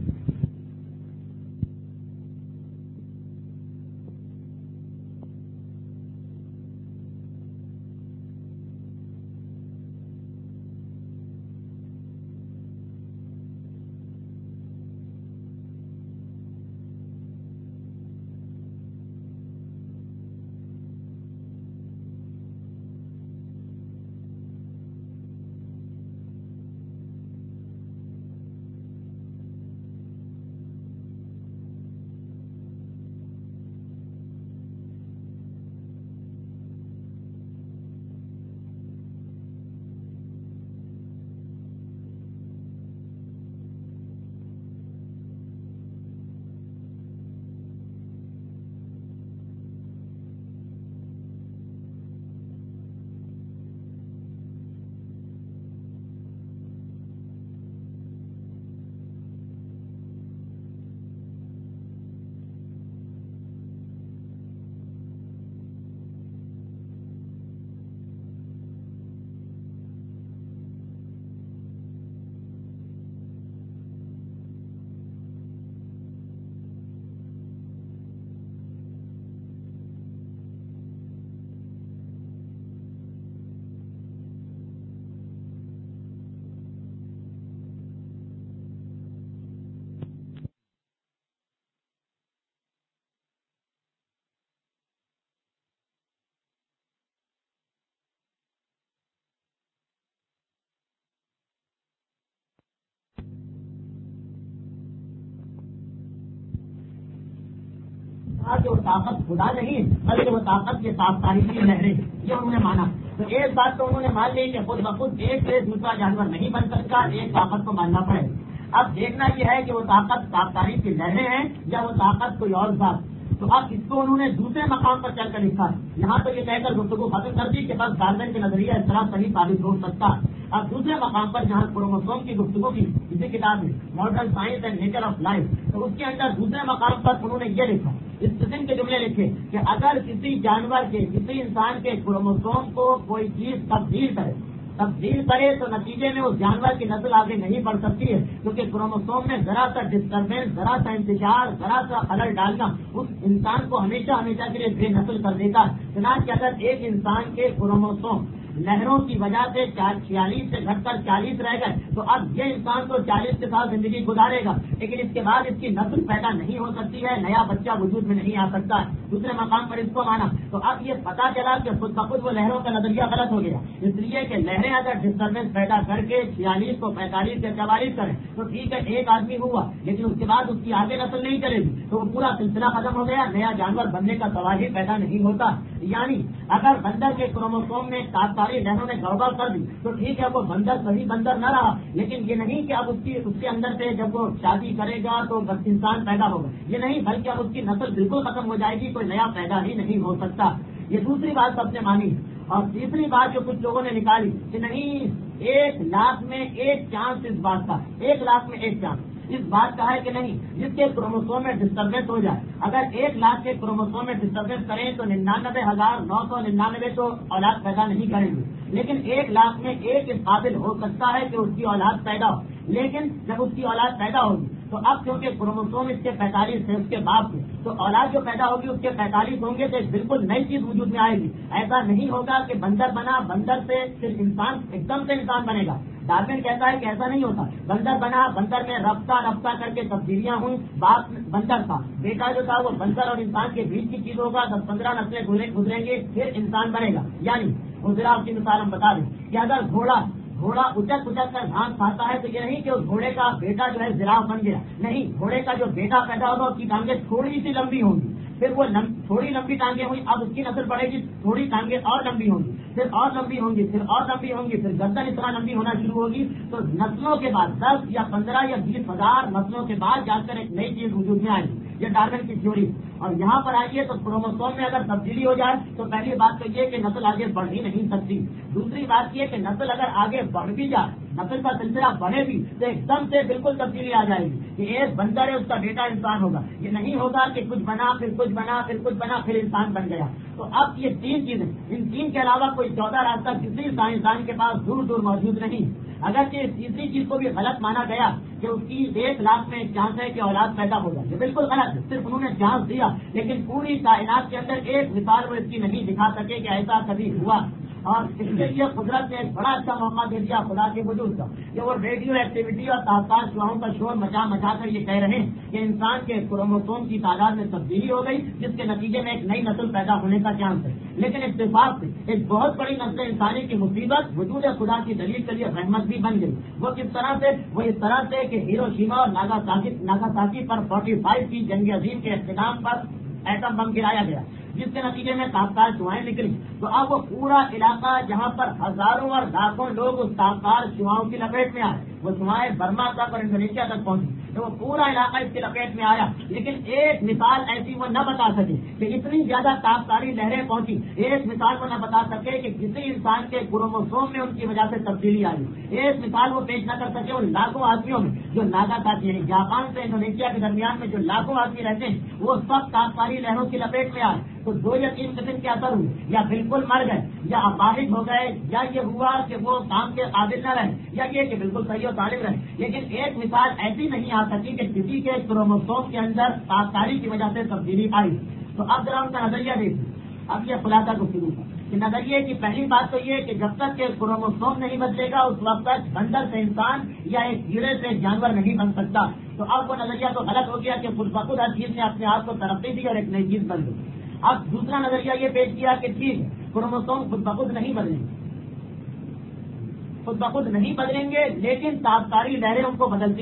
تھا کہ وہ طاقت خدا نہیں بلکہ وہ طاقت کے تابکاری کی لہریں، یہ انہوں نے مانا. تو ایک بات تو انہوں نے مان لی کہ خود بخود ایک سے دوسرا جانور نہیں بن سکتا، ایک طاقت کو ماننا پڑے. اب دیکھنا یہ ہے کہ وہ طاقت تابکاری کی لہریں ہیں یا وہ طاقت کوئی اور ذات. تو اب اس کو انہوں نے دوسرے مقام پر چل کر لکھا ہے. یہاں تو یہ کہہ کر گفتگو ختم کر دی کہ بس ڈارون کے نظریہ اس طرح صحیح ثابت ہو سکتا. اب دوسرے مقام پر جہاں کروموسوم کی گفتگو کی اسی کتاب میں modern science and nature of life, تو اس کے اندر دوسرے مقام پر انہوں نے یہ لکھا، اس قسم کے جملے لکھے کہ اگر کسی جانور کے کسی انسان کے کروموسوم کو کوئی چیز تبدیل کرے تبدیل کرے تو نتیجے میں اس جانور کی نسل آگے نہیں بڑھ سکتی ہے، کیونکہ کروموسوم میں ذرا سا ڈسٹربینس، ذرا سا انتشار، ذرا سا خلل ڈالنا اس انسان کو ہمیشہ ہمیشہ کے لیے بے نسل کر دیتا ہے. چنانچہ اگر ایک انسان کے کروموسوم لہروں کی وجہ سے چھیالیس سے گھٹ کر چالیس رہ گئے تو اب یہ انسان تو چالیس کے ساتھ زندگی گزارے گا، لیکن اس کے بعد اس کی نسل پیدا نہیں ہو سکتی ہے، نیا بچہ وجود میں نہیں آ سکتا ہے. دوسرے مقام پر اس کو مانا تو اب یہ پتا چلا کہ خود بخود وہ لہروں کا نظریہ غلط ہو گیا، اس لیے کہ لہریں اگر ڈسٹربینس پیدا کر کے چھیالیس کو پینتالیس سے چوالیس کریں تو ٹھیک ہے ایک آدمی ہوا، لیکن اس کے بعد اس کی آگے نسل نہیں چلے گی تو وہ پورا سلسلہ ختم ہو گیا، نیا جانور بننے کا سوال ہی پیدا نہیں ہوتا. یعنی اگر بندر کے کروموسوم میں تابکاری لہروں نے گڑبڑ کر دی تو ٹھیک ہے وہ بندر صحیح بندر نہ رہا، لیکن یہ نہیں کہ اب اس کی اس کے اندر سے جب وہ شادی کرے گا تو بس انسان پیدا ہوگا، یہ نہیں، بلکہ اب اس کی نسل بالکل ختم ہو جائے گی، کوئی نیا پیدا ہی نہیں ہو سکتا. یہ دوسری بات سب نے مانی. اور تیسری بات جو کچھ لوگوں نے نکالی کہ نہیں ایک لاکھ میں ایک چانس اس بات کا، ایک لاکھ میں ایک چانس اس بات کا ہے کہ نہیں جس کے کروموسوم میں ڈسٹربینس ہو جائے، اگر ایک لاکھ کے کروموسوم میں ڈسٹربینس کریں تو ننانوے ہزار نو سو ننانوے تو اولاد پیدا نہیں کریں گے، لیکن ایک لاکھ میں ایک اس قابل ہو سکتا ہے کہ اس کی اولاد پیدا ہو. لیکن جب اس کی اولاد پیدا ہوگی تو اب کیونکہ کروموسوم اس کے پینتالیس ہے اس کے باپ کے، تو اولاد جو پیدا ہوگی اس کے پینتالیس ہوں گے تو ایک بالکل نئی چیز وجود میں آئے گی. ایسا نہیں ہوگا کہ بندر بنا، بندر سے پھر انسان ایک دم سے انسان بنے گا. ڈارون کہتا ہے کہ ایسا نہیں ہوتا، بندر بنا، بندر میں رفتہ رفتہ کر کے تبدیلیاں ہوئی، باپ بندر تھا، بیٹا جو تھا وہ بندر اور انسان کے بیچ کی چیز ہوگا، دس پندرہ نسلیں گزریں گے پھر انسان بنے گا. یعنی گجرات کی مثال ہم بتا دیں کہ اگر گھوڑا گھوڑا اچک اچک کر گھاس کھاتا ہے تو یہ نہیں کہ اس گھوڑے کا بیٹا جو ہے زراف بن گیا، نہیں، گھوڑے کا جو بیٹا پیدا ہوگا اس کی ٹانگیں تھوڑی سی لمبی ہوں گی، پھر وہ تھوڑی لمبی ٹانگیں ہوئی، اب اس کی نسل بڑھے گی، تھوڑی ٹانگیں اور لمبی ہوں گی، پھر اور لمبی ہوں گی، پھر اور لمبی ہوں گی، پھر گردن اتنا لمبی ہونا شروع ہوگی. تو نسلوں کے بعد دس یا پندرہ یا بیس ہزار نسلوں کے بعد جا کر ایک نئی چیز وجود میں آئے گی. یہ ڈارون کی تھیوری. اور یہاں پر آئیے تو کروموسوم میں اگر تبدیلی ہو جائے تو پہلی بات تو یہ کہ نسل آگے بڑھ ہی نہیں سکتی. دوسری بات یہ کہ نسل اگر آگے بڑھ بھی جائے، نسل کا سلسلہ بڑھے بھی تو ایک دم سے بالکل تبدیلی آ جائے گی کہ ایک بندر ہے اس کا بیٹا انسان ہوگا. یہ نہیں ہوگا کہ کچھ بنا پھر کچھ بنا پھر کچھ بنا پھر انسان بن گیا. تو اب یہ تین چیزیں، ان تین کے علاوہ کوئی چوتھا راستہ کسی سائنسدان کے پاس دور دور موجود نہیں. اگرچہ اس تیسری چیز کو بھی غلط مانا گیا کہ اس کی ایک لاکھ میں ایک چانس ہے کہ اولاد پیدا ہو جائے، یہ بالکل غلط ہے. صرف انہوں نے چانس دیا، لیکن پوری کائنات کے اندر ایک مثال وہ اس کی نہیں دکھا سکے کہ ایسا کبھی ہوا. اور اس کے لیے قدرت نے ایک بڑا اچھا موقع دے دیا خدا کے وجود کا کہ وہ ریڈیو ایکٹیویٹی اور تاثرات شعاؤں کا شور مچا مچا کر یہ کہہ رہے ہیں کہ انسان کے کروموسوم کی تعداد میں تبدیلی ہو گئی جس کے نتیجے میں ایک نئی نسل پیدا ہونے کا چانس ہے. لیکن اتفاق سے ایک بہت بڑی نسل انسانی کی مصیبت وجود خدا کی دلیل کے لیے رحمت بھی بن گئی. وہ کس طرح سے؟ وہ اس طرح سے کہ ہیروشیما اور ناگاساکی ناگاساکی پر فورٹی فائیو کی جنگ عظیم کے اختتام پر ایٹم بم گرایا گیا جس کے نتیجے میں تابکار شعائیں نکلی. تو اب وہ پورا علاقہ جہاں پر ہزاروں اور لاکھوں لوگ اس تابکار شعاؤں کی لپیٹ میں آئے، وہ شعائیں برما تک اور انڈونیشیا تک پہنچی تو وہ پورا علاقہ اس کی لپیٹ میں آیا. لیکن ایک مثال ایسی وہ نہ بتا سکے کہ اتنی زیادہ تابکاری لہریں پہنچی. ایک مثال وہ نہ بتا سکے کہ کسی انسان کے کروموسوم میں ان کی وجہ سے تبدیلی آئی. ایک مثال وہ پیش نہ کر سکے ان لاکھوں آدمیوں میں جو ناگاساکی یعنی جاپان سے انڈونیشیا کے درمیان میں جو لاکھوں آدمی رہتے ہیں وہ سب تابکاری لہروں کی لپیٹ میں آئے. تو دو یا تین قسم کے اثر ہوئے، یا بالکل مر گئے، یا اپاہج ہو گئے، یا یہ ہوا کہ وہ کام کے قابل نہ رہے، یا یہ کہ بالکل صحیح و سالم رہے. لیکن ایک مثال ایسی نہیں آ سکی کہ کسی کے کروموسوم کے اندر تابکاری کی وجہ سے تبدیلی آئی. تو اب ذرا ان کا نظریہ دیکھیے. اب یہ خلاصہ گفتگو کا کہ نظریے کی پہلی بات تو یہ کہ جب تک کہ کروموسوم نہیں بدلے گا اس وقت تک بندر سے انسان یا ایک کیڑے سے جانور نہیں بن سکتا. تو اب وہ نظریہ تو غلط ہو گیا کہ خود بخود ہر چیز نے اپنے آپ کو ترقی دی اور ایک نئی چیز بن گئی. اب دوسرا نظریہ یہ پیش کیا کہ ٹھیک ہے کروموسوم خود بخود نہیں بدلیں گے، خود بخود نہیں بدلیں گے لیکن تابکاری لہریں ان کو بدلتی ہیں.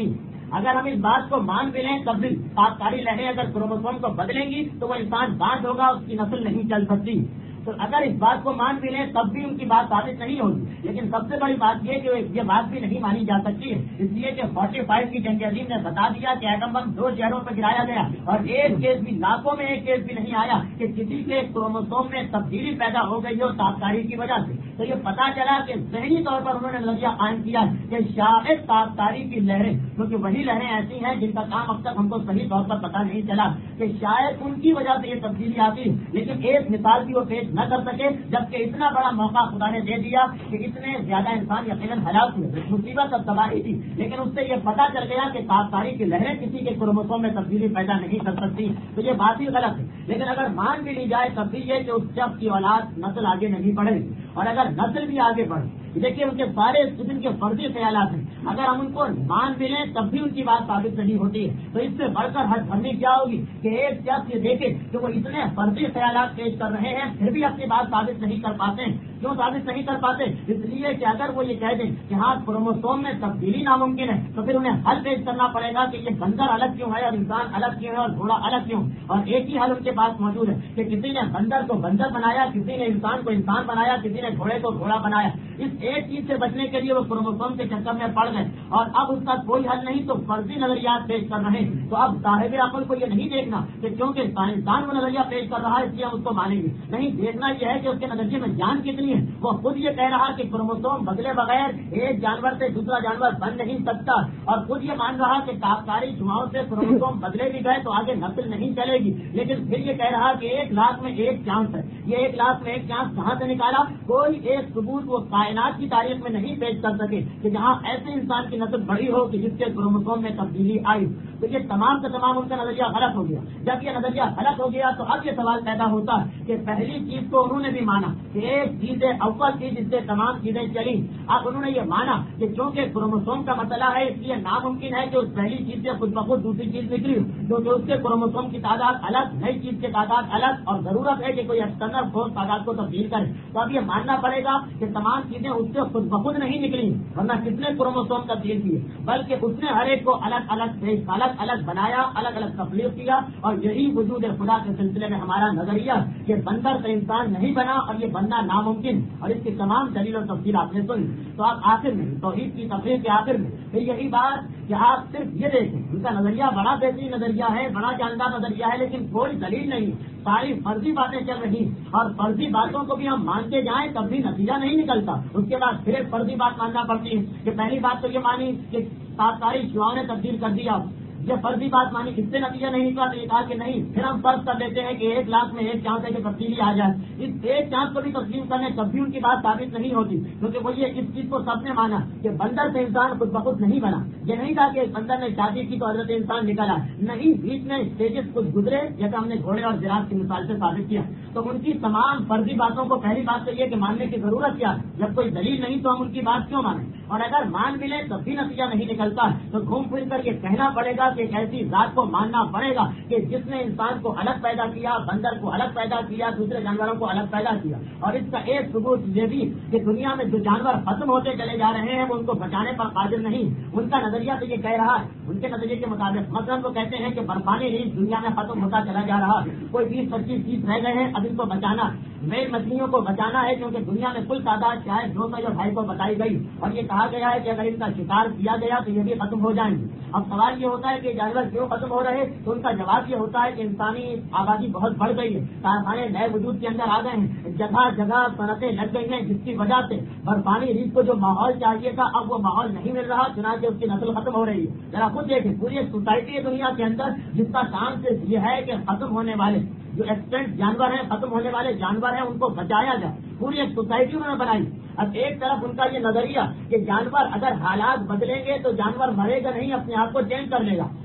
اگر ہم اس بات کو مان بھی لیں تب بھی تابکاری لہریں اگر کروموسوم کو بدلیں گی تو وہ انسان بانٹ ہوگا، اس کی نسل نہیں چل سکتی. تو اگر اس بات کو مان بھی لیں تب بھی ان کی بات ثابت نہیں ہوگی. لیکن سب سے بڑی بات یہ کہ یہ بات بھی نہیں مانی جا سکتی ہے، اس لیے کہ فورٹی فائیو کی جنگ عظیم نے بتا دیا کہ ایٹم بم دو شہروں پہ گرایا گیا اور ایک کیس بھی، لاکھوں میں ایک کیس بھی نہیں آیا کہ کسی کے کروموسوم میں تبدیلی پیدا ہو گئی ہو تابکاری کی وجہ سے. تو یہ پتا چلا کہ ذہنی طور پر انہوں نے نظریہ قائم کیا کہ شاید تابکاری کی لہریں، کیونکہ وہی لہریں ایسی ہیں جن کا کام اب تک ہم کو صحیح طور پر پتا نہیں چلا کہ شاید ان کی وجہ سے یہ تبدیلی آتی. لیکن ایک مثال بھی وہ پیش نہ کر سکے، جبکہ اتنا بڑا موقع خدا نے دے دیا کہ اتنے زیادہ انسان یقیناً ہلاک ہوئے، مصیبت اور تباہی تھی، لیکن اس سے یہ پتا چل گیا کہ تابکاری کی لہریں کسی کے کروموسوم میں تبدیلی پیدا نہیں کر سکتی. تو یہ بات ہی غلط ہے. لیکن اگر مان بھی لی جائے تب بھی یہ کہ اس شخص کی اولاد نسل آگے نہیں بڑھے گی، اور اگر نسل بھی آگے بڑھے، دیکھیے ان کے سارے قسم کے فرضی خیالات ہیں، اگر ہم ان کو مان بھی لیں تب بھی ان کی بات ثابت نہیں ہوتی ہے. تو اس سے بڑھ کر ہر بھرمی کیا ہوگی کہ ایک شخص یہ دیکھے کہ وہ اتنے فرضی خیالات پیش کر رہے ہیں پھر بھی اپنی بات ثابت نہیں کر پاتے ہیں. کیوں ثابت نہیں کر پاتے؟ اس لیے کہ اگر وہ یہ کہہ دیں کہ ہاں کروموسوم میں تبدیلی ناممکن ہے تو پھر انہیں حل پیش کرنا پڑے گا کہ یہ بندر الگ کیوں ہے اور انسان الگ کیوں ہے اور گھوڑا الگ کیوں. اور ایک ہی حل ان کے پاس موجود ہے کہ کسی نے بندر کو بندر بنایا، کسی نے انسان کو انسان بنایا، کسی نے گھوڑے کو گھوڑا بنایا. اس ایک چیز سے بچنے کے لیے وہ کروموسوم کے چکر میں پڑ گئے اور اب اس کا کوئی حل نہیں تو فرضی نظریات پیش کر رہے ہیں. تو اب صاحب عقل کو یہ نہیں دیکھنا کہ کیونکہ سائنسدان وہ نظریہ پیش کر رہا ہے اس لیے ہم اس کو مانیں گے، نہیں، دیکھنا یہ ہے کہ اس کے نظریے میں جان کتنی ہے. وہ خود یہ کہہ رہا کہ کروموسوم بدلے بغیر ایک جانور سے دوسرا جانور بن نہیں سکتا، اور خود یہ مان رہا کہ تابکاری دھواؤں سے کروموسوم بدلے بھی گئے تو آگے نسل نہیں چلے گی. لیکن پھر یہ کہہ رہا کہ ایک لاکھ میں ایک چانس ہے. یہ ایک لاکھ میں ایک چانس کہاں سے نکالا؟ کوئی ایک ثبوت وہ کائنات کی تاریخ میں نہیں پیش کر سکے کہ جہاں ایسے انسان کی نسل بڑی ہو کہ جس کے کروموسوم میں تبدیلی آئی. تو یہ تمام کا تمام ان کا نظریہ غلط ہو گیا. جب یہ نظریہ غلط ہو گیا تو اب یہ سوال پیدا ہوتا ہے کہ پہلی چیز کو انہوں نے بھی مانا کہ ایک چیز اول تھی جس سے تمام چیزیں چلی. اب انہوں نے یہ مانا کہ چونکہ کروموسوم کا مسئلہ ہے اس لیے ناممکن ہے کہ اس پہلی چیز سے خود بخود دوسری چیز نکلی، کیونکہ اس کے کروموسوم کی تعداد الگ، نئی چیز کی تعداد الگ، اور ضرورت ہے کہ کوئی ایکسٹرنل فورس تعداد کو تبدیل کرے. تو اب یہ ماننا پڑے گا کہ تمام چیزیں اس سے خود بخود نہیں نکلی، ورنہ کس نے کروموسوم تبدیل کیے، بلکہ اس نے ہر ایک کو الگ الگ الگ الگ بنایا، الگ الگ تخلیق کیا. اور یہی وجود خدا کے سلسلے میں ہمارا نظریہ کہ بندر سے انسان نہیں بنا اور یہ بننا ناممکن، اور اس کی تمام دلیل اور تفصیل آپ نے سنی. تو آپ آخر میں توحید کی تقریر کے آخر میں پھر یہی بات کہ آپ صرف یہ دیکھیں ان کا نظریہ بڑا بہترین نظریہ ہے، بڑا جاندار نظریہ ہے، لیکن کوئی دلیل نہیں، ساری فرضی باتیں چل رہی، اور فرضی باتوں کو بھی ہم مانتے جائیں تب بھی نتیجہ نہیں نکلتا. اس کے بعد پھر ایک فرضی بات ماننا پڑتی ہے کہ پہلی بات تو یہ مانی کہ تابکاری شعاؤں نے تبدیل کر دیا، یہ فرضی بات مانی، اس سے نتیجہ نہیں نکلا تو یہ کہا کہ نہیں، پھر ہم فرض کر لیتے ہیں کہ ایک لاکھ میں ایک چانس ہے کہ تبدیلی آ جائے. اس ایک چانس کو بھی تسلیم کرنے تب بھی ان کی بات ثابت نہیں ہوتی، کیونکہ وہ یہ اس چیز کو سب نے مانا کہ بندر سے انسان خود بخود نہیں بنا. یہ نہیں تھا کہ بندر نے شادی کی تو حضرت انسان نکلا، نہیں، بیچ میں اسٹیجز کچھ گزرے جیسے ہم نے گھوڑے اور جراف کی مثال سے ثابت کیا. تو ان کی تمام فرضی باتوں کو پہلی بات تو یہ کہ ماننے کی ضرورت کیا ہے، جب کوئی دلیل نہیں تو ہم ان کی بات کیوں مانیں، اور اگر مان بھی لیں تب بھی نتیجہ نہیں نکلتا تو گھوم پھر کر یہ کہنا پڑے گا کہ ایک ایسی ذات کو ماننا پڑے گا کہ جس نے انسان کو الگ پیدا کیا، بندر کو الگ پیدا کیا، دوسرے جانوروں کو الگ پیدا کیا. اور اس کا ایک ثبوت یہ بھی کہ دنیا میں جو جانور ختم ہوتے چلے جا رہے ہیں وہ ان کو بچانے پر قادر نہیں. ان کا نظریہ تو یہ کہہ رہا ہے، ان کے نظریے کے مطابق مثلاً وہ کہتے ہیں کہ برفانی ریچھ دنیا میں ختم ہوتا چلا جا رہا، کوئی بیس پچیس چیز رہ گئے ہیں، اب ان کو بچانا، میل مچھلیوں کو بچانا ہے کیونکہ دنیا میں کل تعداد شاید دو سو یا ڈھائی کو بتائی گئی، اور یہ کہا گیا ہے کہ اگر ان کا شکار کیا گیا تو یہ بھی ختم ہو جائیں گے. اب سوال یہ ہوتا ہے کہ جانور کیوں ختم ہو رہے، تو ان کا جواب یہ ہوتا ہے کہ انسانی آبادی بہت بڑھ گئی ہے، کارخانے نئے وجود کے اندر آ گئے ہیں، جگہ جگہ صنعتیں لگ گئی ہیں، جس کی وجہ سے برفانی ریچھ کو جو ماحول چاہیے تھا اب وہ ماحول نہیں مل رہا، چنانچہ اس کی نسل ختم ہو رہی ہے. ذرا خود دیکھیں، پوری ایک سوسائٹی ہے دنیا کے اندر جس کا کام صرف یہ ہے کہ ختم ہونے والے جو ایکسٹینٹ جانور ہیں، ختم ہونے والے جانور ہیں، ان کو بچایا جائے. پوری ایک سوسائٹی انہوں نے بنائی. اب ایک طرف ان کا یہ نظریہ کہ جانور اگر حالات بدلیں گے تو جانور مرے گا نہیں، اپنے آپ کو چینج کر لے گا،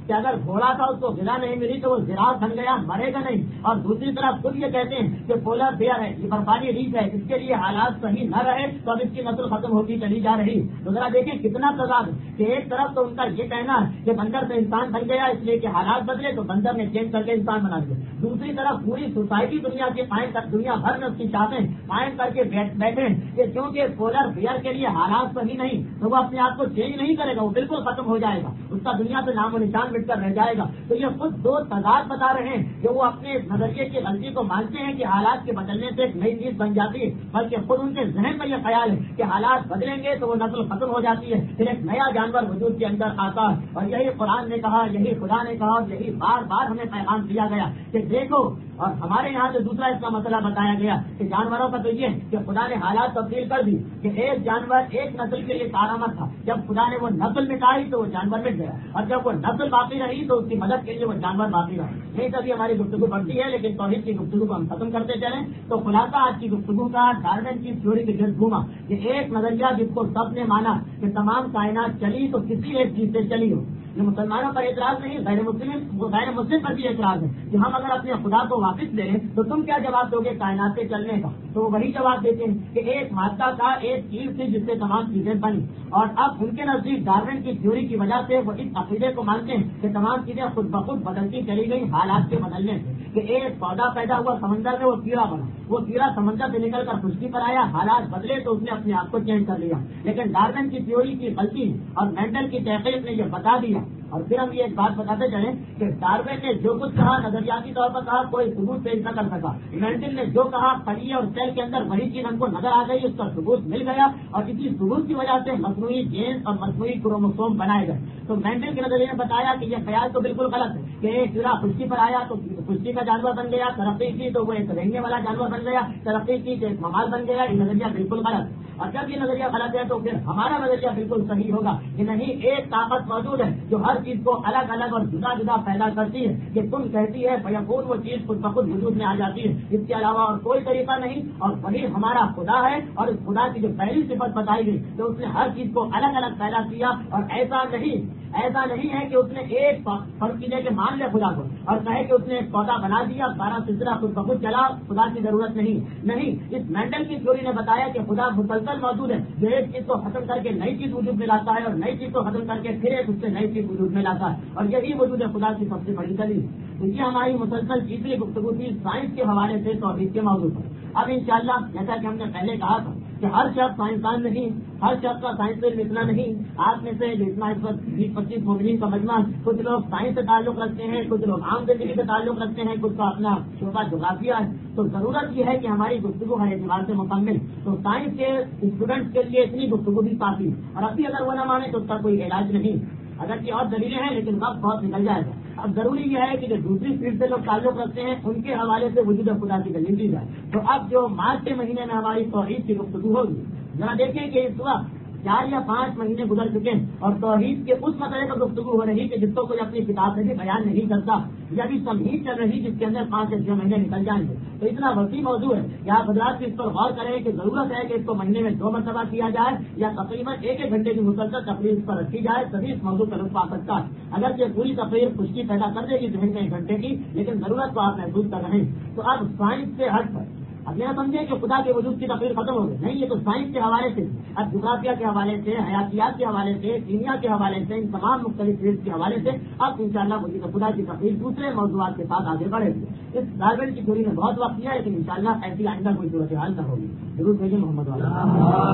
کہ اگر گھوڑا تھا اس کو غذا نہیں ملی تو وہ زراعت بن گیا, مرے گا نہیں. اور دوسری طرف خود یہ کہتے ہیں کہ پولر بیئر ہے, یہ برفانی ریچھ ہے, اس کے لیے حالات صحیح نہ رہے تو اب اس کی نسل ختم ہوتی چلی جا رہی. تو ذرا دیکھیں کتنا تضاد ہے کہ ایک طرف تو ان کا یہ کہنا ہے کہ بندر سے انسان بن گیا اس لیے کہ حالات بدلے تو بندر نے چینج کر کے انسان بنا دیا. دوسری طرف پوری سوسائٹی دنیا کے قائم کر دنیا بھر میں اس کی چاہتے قائم کر کے بیٹھے کہ کیونکہ پولر بیئر کے لیے حالات صحیح نہیں تو وہ اپنے آپ کو چینج نہیں کرے گا, وہ بالکل ختم ہو جائے گا, اس کا دنیا سے نام و نشان مٹ کر رہ جائے گا. تو یہ خود دو تضاد بتا رہے ہیں کہ وہ اپنے نظریے کی غلطی کو مانتے ہیں کہ حالات کے بدلنے سے ایک نئی چیز بن جاتی ہے, بلکہ خود ان کے ذہن میں یہ خیال ہے کہ حالات بدلیں گے تو وہ نسل ختم ہو جاتی ہے, پھر ایک نیا جانور وجود کے اندر آتا ہے. اور یہی قرآن نے کہا, یہی خدا نے کہا, اور یہی بار بار ہمیں پیغام دیا گیا کہ دیکھو. اور ہمارے یہاں سے دوسرا اس کا مسئلہ بتایا گیا کہ جانوروں کا تو یہ کہ خدا نے حالات تبدیل کر دی کہ ایک جانور ایک نسل کے لیے کارآمد تھا, جب خدا نے وہ نسل مٹائی تو وہ جانور مٹ گیا, اور جب وہ نسل باقی رہی تو اس کی مدد کے لیے وہ جانور باقی رہا. نہیں تبھی ہماری گفتگو بڑھتی ہے, لیکن توحید کی گفتگو کو ہم ختم کرتے چلیں. تو خلاصہ آج کی گفتگو کا ڈارون کی تھیوری کے گرد گھوما کہ ایک نظریہ جس کو سب نے مانا کہ تمام کائنات چلی تو کسی ایک چیز سے چلی ہو. یہ مسلمانوں پر اعتراض نہیں, غیر مسلم غیر مسلم پر بھی اعتراض ہے کہ ہم اگر اپنے خدا کو واپس لیں تو تم کیا جواب دو گے کائنات سے چلنے کا. تو وہ وہی جواب دیتے ہیں کہ ایک مادہ کا ایک چیز تھی جس سے تمام چیزیں بنی. اور اب ان کے نزدیک ڈارون کی تھیوری کی وجہ سے وہ اس عقیدے کو مانتے ہیں کہ تمام چیزیں خود بخود بدلتی چلی گئی حالات کے بدلنے سے, کہ ایک پودا پیدا ہوا سمندر میں, وہ کیڑا بنا, وہ کیڑا سمندر سے نکل کر خشکی پر آیا, حالات بدلے تو اس نے اپنے آپ کو چینج کر لیا. لیکن ڈارون کی تھیوری کی غلطی اور مینڈل کی تحقیق نے یہ بتا دیا. اور پھر ہم یہ ایک بات بتاتے چلیں کہ ڈارون نے جو کچھ کہا نظریاتی طور پر کہا, کوئی ثبوت پیش نہ کر سکا. مینڈل نے جو کہا خلیے اور سیل کے اندر وہی چیز ہم کو نظر آ گئی, اس کا ثبوت مل گیا, اور اسی ثبوت کی وجہ سے مصنوعی جینس اور مصنوعی کروموسوم بنائے گئے. تو مینڈل کے نظریے نے بتایا کہ یہ خیال تو بالکل غلط ہے کہ ایک کیڑا خشکی پر آیا تو خشکی کا جانور بن گیا, ترقی کی تو وہ ایک رہنے والا جانور بن گیا, ترقی کی تو ایک ممال بن گیا. یہ نظریہ بالکل غلط ہے. اور جب یہ نظریہ غلط ہے تو پھر ہمارا نظریہ بالکل صحیح ہوگا کہ نہیں, ایک طاقت موجود ہے جو ہر چیز کو الگ الگ اور جدا جدا پیدا کرتی ہے. کہ تم کہتی ہے فیکون, وہ چیز خود بخود وجود میں آ جاتی ہے, اس کے علاوہ اور کوئی طریقہ نہیں. اور وہی ہمارا خدا ہے, اور اس خدا کی جو پہلی صفت بتائی گئی تو اس نے ہر چیز کو الگ الگ پیدا کیا. اور ایسا نہیں ایسا نہیں ہے کہ اس نے ایک فرق کی کے مان لے خدا کو اور کہے کہ اس نے ایک پودا بنا دیا, سارا سلسلہ خود بخود چلا, خدا کی ضرورت نہیں. نہیں, اس مینڈل کی تھیوری نے بتایا کہ خدا مسلسل موجود ہے, جو ایک چیز کو ختم کر کے نئی چیز وجود میں لاتا ہے, اور نئی چیز کو ختم کر کے پھر ایک اس سے نئی چیز وجود میں لاتا ہے. اور یہی وجود ہے خدا کی سب سے بڑی دلیل. تو یہ ہماری مسلسل تیسری گفتگو تھی سائنس کے حوالے سے توحید کے موضوع پر. اب انشاءاللہ جیسا کہ ہم نے پہلے کہا تھا کہ ہر شخص سائنسدان نہیں, ہر شخص کا سائنس علم اتنا نہیں. آپ میں سے جو اتنا اس وقت بیس پچیس مومنین کا مجمع, کچھ لوگ سائنس سے تعلق رکھتے ہیں, کچھ لوگ عام زندگی سے تعلق رکھتے ہیں, کچھ کا اپنا شعبہ جغرافیہ ہے. تو ضرورت یہ ہے کہ ہماری گفتگو ہر اعتبار سے مکمل. تو سائنس کے اسٹوڈنٹس کے لیے اتنی گفتگو بھی کافی, اور ابھی اگر وہ نہ مانے تو اس کا کوئی علاج نہیں. اگر یہ اور دلیلیں ہیں لیکن وقت بہت نکل جائے گا. اب ضروری یہ ہے کہ جو دوسری فیلڈ سے لوگ تعلق رکھتے ہیں ان کے حوالے سے وجود خدا کی دلیل دی جائے. تو اب جو مارچ کے مہینے میں ہماری توحید کی گفتگو ہوگی, ذرا دیکھیں کہ اس وقت چار یا پانچ مہینے گزر چکے ہیں اور توحید کے اس مسئلے پر گفتگو ہو رہی کہ جس کو کوئی اپنی کتاب میں بھی بیان نہیں کرتا, یا بھی تمہید چل رہی جس کے اندر پانچ یا چھ مہینے نکل جائیں گے. تو اتنا وسیع موضوع ہے کہ آپ حضرات بھی اس پر غور کریں کہ ضرورت ہے کہ اس کو مہینے میں دو مرتبہ کیا جائے, یا تقریباً ایک ایک گھنٹے کی مسلسل تقریر اس پر رکھی جائے, تبھی اس موضوع کا لطف آ سکتا ہے. اگر یہ پوری تقریر خوشی پیدا کر دے گی ذہن میں ایک گھنٹے کی, لیکن ضرورت کو آپ محسوس کر رہے ہیں. تو اب سائنس سے ہٹ کر اب یہ سمجھے کہ خدا کے وجود کی تقریر ختم ہو گئی, نہیں, یہ تو سائنس کے حوالے سے, اب جغرافیہ کے حوالے سے, حیاتیات کے حوالے سے, کیمیا کے حوالے سے, ان تمام مختلف فیلڈ کے حوالے سے اب انشاءاللہ وجود خدا کی تقریر دوسرے موضوعات کے ساتھ آگے بڑھے گی. اس ڈارون کی تھیوری میں بہت وقت کیا, لیکن انشاءاللہ ایسی آئندہ کوئی صورت حال نہ ہوگی. ضرور بھیجیں محمد والا.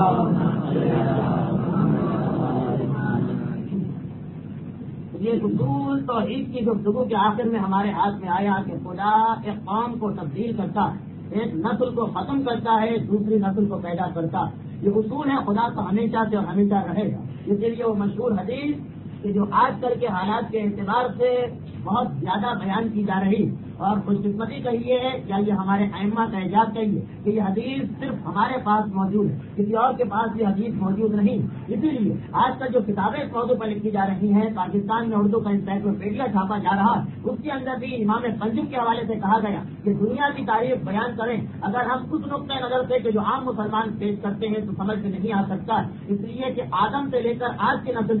یہ اصول توحید کی گفتگو کے آخر میں ہمارے ہاتھ میں آیا کہ خدا ایک قوم کو تبدیل کرتا ہے, ایک نسل کو ختم کرتا ہے, دوسری نسل کو پیدا کرتا ہے. یہ اصول ہے خدا کا ہمیشہ سے اور ہمیشہ رہے گا. اس لیے وہ مشہور حدیث کہ جو آج کل کے حالات کے اعتبار سے بہت زیادہ بیان کی جا رہی اور خوش قسمتی کہیے یا یہ ہمارے ائمہ کا اعجاز کہیے کہ یہ حدیث صرف ہمارے پاس موجود ہے, کسی اور کے پاس یہ حدیث موجود نہیں. اسی لیے آج کل جو کتابیں اس موضوع پر لکھی جا رہی ہیں, پاکستان میں اردو کا انسائکلوپیڈیا چھاپا جا رہا ہے, اس کے اندر بھی امام پنجم کے حوالے سے کہا گیا کہ دنیا کی تاریخ بیان کریں اگر ہم اس نقطۂ نظر سے کہ جو عام مسلمان پیش کرتے ہیں تو سمجھ میں نہیں آ سکتا. اس لیے کہ آدم سے لے کر آج کی نسل تک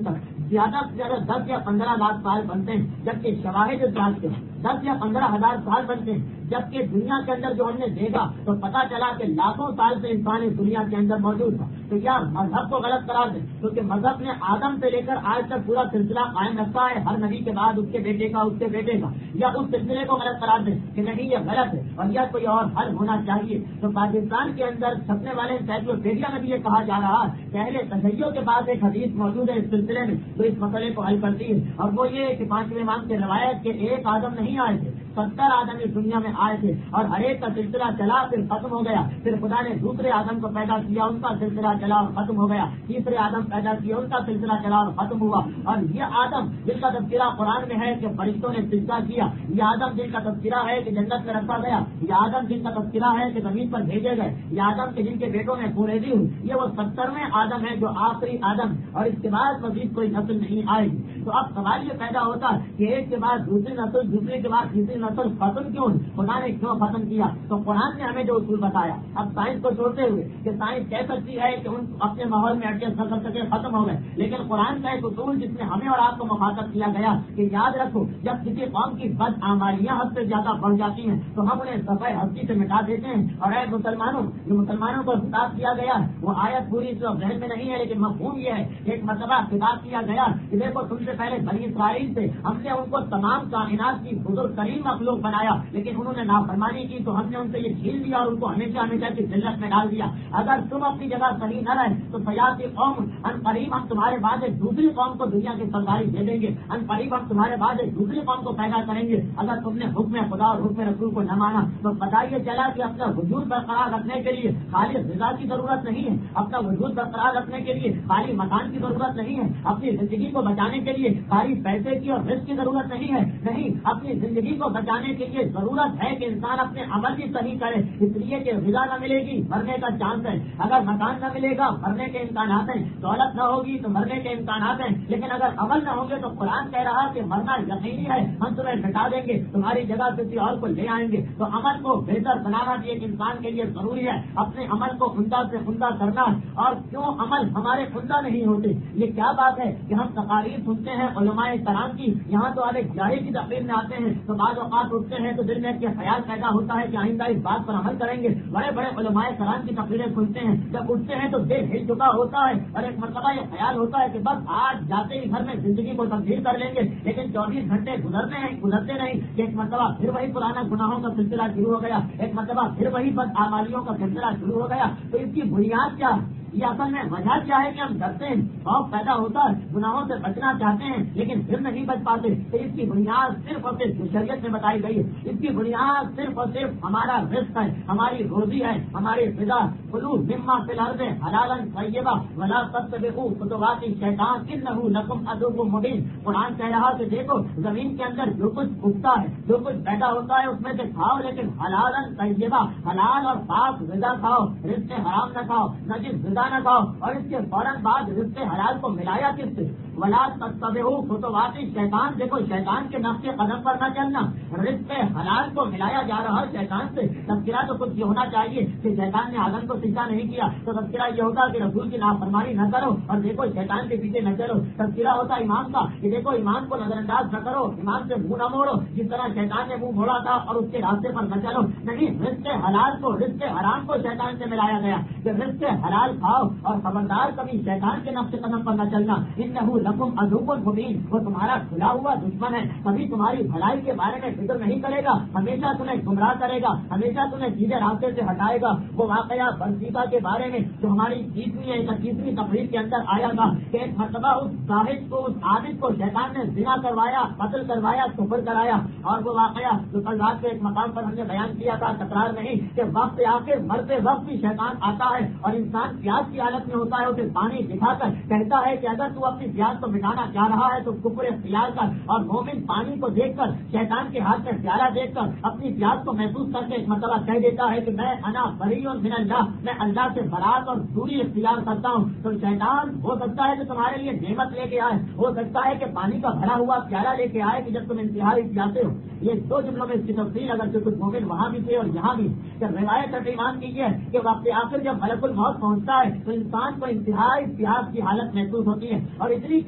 زیادہ سے زیادہ دس یا پندرہ لاکھ سال بنتے ہیں، جبکہ شواہد ذات کے دس یا پندرہ ہزار سال بنتے ہیں. جبکہ دنیا کے اندر جو ہم نے دیکھا تو پتا چلا کہ لاکھوں سال سے انسان اس دنیا کے اندر موجود تھا. تو کیا مذہب کو غلط قرار دیں؟ کیونکہ مذہب نے آدم سے لے کر آج تک پورا سلسلہ قائم رکھا ہے، ہر نبی کے بعد اس کے بیٹے کا اس کے بیٹے کا، یا اس سلسلے کو غلط قرار دیں کہ نہیں یہ غلط ہے اور یا کوئی اور حل ہونا چاہیے. تو پاکستان کے اندر چھپنے والے انسائکلوپیڈیا میں بھی یہ کہا جا رہا ہے پہلے تشیع کے بعد ایک حدیث موجود ہے اس سلسلے میں تو اس مسئلے کو حل کرتی ہے، اور وہ یہ کہ پانچویں امام کی روایت کے ایک آدم نہیں آئے تھے، ستر آدم اس دنیا میں آئے تھے اور ہر ایک کا سلسلہ چلا پھر ختم ہو گیا. پھر خدا نے دوسرے آدم کو پیدا کیا، ان کا سلسلہ چلا اور ختم ہو گیا. تیسرے آدم پیدا کیا، ان کا سلسلہ چلا اور ختم ہوا. اور یہ آدم جن کا تذکرہ قرآن میں ہے کہ فرشتوں نے سجدہ کیا، یہ آدم جن کا تذکرہ ہے کہ جنت میں رکھا گیا، یہ آدم جن کا تذکرہ ہے کہ زمین پر بھیجے گئے، یہ آدم کے جن کے بیٹوں نے پورے دی ہوئی، یہ وہ سترویں آدم ہے جو آخری آدم، اور اس کے بعد مزید کوئی نسل نہیں آئے گی. تو اب سوال یہ پیدا ہوتا ہے کہ ایک کے بعد دوسری نسل، دوسرے کے بعد تیسری نسل ختم کیوں؟ خدا نے کیوں ختم کیا؟ تو قرآن نے ہمیں جو اصول بتایا، اب سائنس کو چھوڑتے ہوئے کہ سائنس کہہ سکتی ہے کہ ان اپنے ماحول میں ایڈجسٹ کر سکے ختم ہو گئے، لیکن قرآن کا ایک اصول جس میں ہمیں اور آپ کو مخاطب کیا گیا کہ یاد رکھو جب کسی قوم کی بد اعمالیاں حد سے زیادہ بڑھ جاتی ہیں تو ہم انہیں صفحہ ہستی سے مٹا دیتے ہیں. اور اے مسلمانوں، جو مسلمانوں کو خطاب کیا گیا وہ آیت پوری اس وقت ذہن میں نہیں ہے، لیکن مفہوم یہ ہے کہ ایک مرتبہ خطاب کیا گیا کہ دیکھو تم سے پہلے بنی اسرائیل سے ہم نے ان کو تمام کائنات کی بزرگ ترین مخلوق بنایا، لیکن انہوں نے نافرمانی کی تو ہم نے ان سے یہ چھین لیا اور ان کو ہمیشہ ہمیشہ کی ذلت میں ڈال دیا. اگر تم اپنی جگہ صحیح نہ رہے تو سیاسی قوم ان قریب ہم تمہارے بعد ایک دوسری قوم کو دنیا کی سرداری دے دیں گے، ان قریب ہم تمہارے بعد ایک دوسری قوم کو پیدا کریں گے اگر تم نے حکم خدا اور حکم رسول کو نہ مانا. تو پتہ یہ چلا کہ اپنا وجود برقرار رکھنے کے لیے خالی غذا کی ضرورت نہیں ہے، اپنا وجود برقرار رکھنے کے لیے خالی مکان کی ضرورت نہیں ہے، اپنی زندگی کو بچانے کے لیے خالی پیسے کی اور رزق کی ضرورت نہیں ہے. نہیں، اپنی زندگی کو بچانے کے لیے ضرورت ہے کہ انسان اپنے عمل بھی صحیح کرے، اس لیے کہ غذا نہ ملے گی مرنے کا چانس ہے، اگر مکان نہ ملے گا مرنے کے امکانات ہیں، دولت نہ ہوگی تو مرنے کے امکانات ہیں، لیکن اگر عمل نہ ہوں گے تو قرآن کہہ رہا کہ مرنا یقینی ہے، ہم تمہیں مٹا دیں گے، تمہاری جگہ کسی اور کو لے آئیں گے. تو عمل کو بہتر بنانا بھی ایک انسان کے لیے ضروری ہے، اپنے عمل کو عمدہ سے عمدہ کرنا. اور کیوں عمل ہمارے عمدہ نہیں ہوتے؟ یہ کیا بات ہے کہ ہم تقاریر سنتے ہیں علماء کرام کی، یہاں تو ایک جاہل کی تقریر میں آتے ہیں تو بعض اوقات اٹھتے ہیں تو دل میں یہ خیال پیدا ہوتا ہے کہ آئندہ اس بات پر عمل کریں گے. بڑے بڑے علماء کرام کی تقریریں سنتے ہیں، جب اٹھتے ہیں تو دل ہل چکا ہوتا ہے اور ایک مرتبہ یہ خیال ہوتا ہے کہ بس آج جاتے ہی گھر میں زندگی کو تبدیل کر لیں گے، لیکن چوبیس گھنٹے گزرتے ہیں گزرتے نہیں کہ ایک مرتبہ پھر وہی پرانا گناہوں کا سلسلہ شروع ہو گیا، ایک مرتبہ پھر وہی بد اعمالیوں کا سلسلہ شروع ہو گیا. تو اس کی بنیاد کیا ہے؟ یہ اصل میں وجہ کیا ہے کہ ہم ڈرتے ہیں، خوف پیدا ہوتا ہے، گناہوں سے بچنا چاہتے ہیں لیکن پھر نہیں بچ پاتے. تو اس کی بنیاد صرف اور صرف شریعت میں بتائی گئی ہے. اس کی بنیاد صرف اور صرف ہمارا رزق ہے، ہماری روزی ہے، ہماری فضا. کلوا مما فی الارض حلالا طیبا ولا تتبعوا خطوات الشیطان انہ لکم عدو مبین. قرآن کہہ رہا کہ دیکھو زمین کے اندر جو کچھ اگتا ہے، جو کچھ پیدا ہوتا ہے اس میں سے کھاؤ، لیکن حلالا طیبا، حلال اور پاک غذا کھاؤ، رزق حرام نہ کھاؤ، نجس غذا نہ کھاؤ. اور اس کے فوراً بعد رزق حلال کو ملایا کس سے؟ ولا تتبعوا خطوات الشیطان. دیکھو شیطان کے نقش قدم پر نہ چلنا، رزق حلال کو ملایا جا رہا شیطان سے. تذکرہ تو کچھ یہ ہونا چاہیے کہ شیطان نے آدم کو سجدہ نہیں کیا تو تذکرہ یہ ہوتا کہ رسول کی نافرمانی نہ کرو اور دیکھو شیطان کے پیچھے نہ چلو. تذکرہ ہوتا امام کا کہ دیکھو امام کو نظر انداز نہ کرو، امام سے منہ نہ موڑو جس طرح شیطان نے منہ موڑا تھا اور اس کے راستے پر نہ چلو. نہیں، رزق حلال کو رزق حرام کو شیطان سے ملایا گیا کہ رزق حلال کھاؤ اور خبردار کبھی شیطان کے نقش قدم پر نہ چلنا. انہ لکم عدو مبین، وہ تمہارا کھلا ہوا دشمن ہے، کبھی تمہاری بھلائی کے بارے میں فکر نہیں کرے گا، ہمیشہ تمہیں گمراہ کرے گا، ہمیشہ تمہیں سیدھے راستے سے ہٹائے گا. وہ واقعہ برسیبا کے بارے میں جو ہماری تیسویں اکتیسویں تقریر کے اندر آیا تھا کہ ایک مرتبہ اس زاہد کو، اس عابد کو شیطان نے زنا کروایا، قتل کروایا، کفر کرایا. اور وہ واقعہ جو کل رات کے ایک مقام پر ہم نے بیان کیا تھا، تکرار نہیں، کہ وقت آخر مرتے وقت بھی شیطان آتا ہے اور انسان پیاس کی حالت میں ہوتا ہے، اسے پانی دکھا کر کہتا ہے کہ اگر تو اپنی پیاس کو مٹانا چاہ رہا ہے تو کفر اختیار کر. اور مومن پانی کو دیکھ کر، شیطان کے ہاتھ میں پیالہ دیکھ کر اپنی پیاس کو محسوس کر کے ایک مرتبہ کہہ دیتا ہے کہ میں انا بری من اللہ، میں اللہ سے برات اور دوری اختیار کرتا ہوں. تو شیطان ہو سکتا ہے کہ تمہارے لیے نعمت لے کے آئے، ہو سکتا ہے کہ پانی کا بھرا ہوا پیالہ لے کے آئے کہ جب تم انتہائی پیاسے ہو. یہ دو جملوں میں اس کی تفصیل اگر جو کچھ مومن وہاں بھی تھے اور یہاں بھی جب روایت ایمان کی ہے کہ وقت آخر جب ملک الموت پہنچتا ہے تو انسان کو انتہائی پیاس کی حالت محسوس ہوتی ہے اور اتنی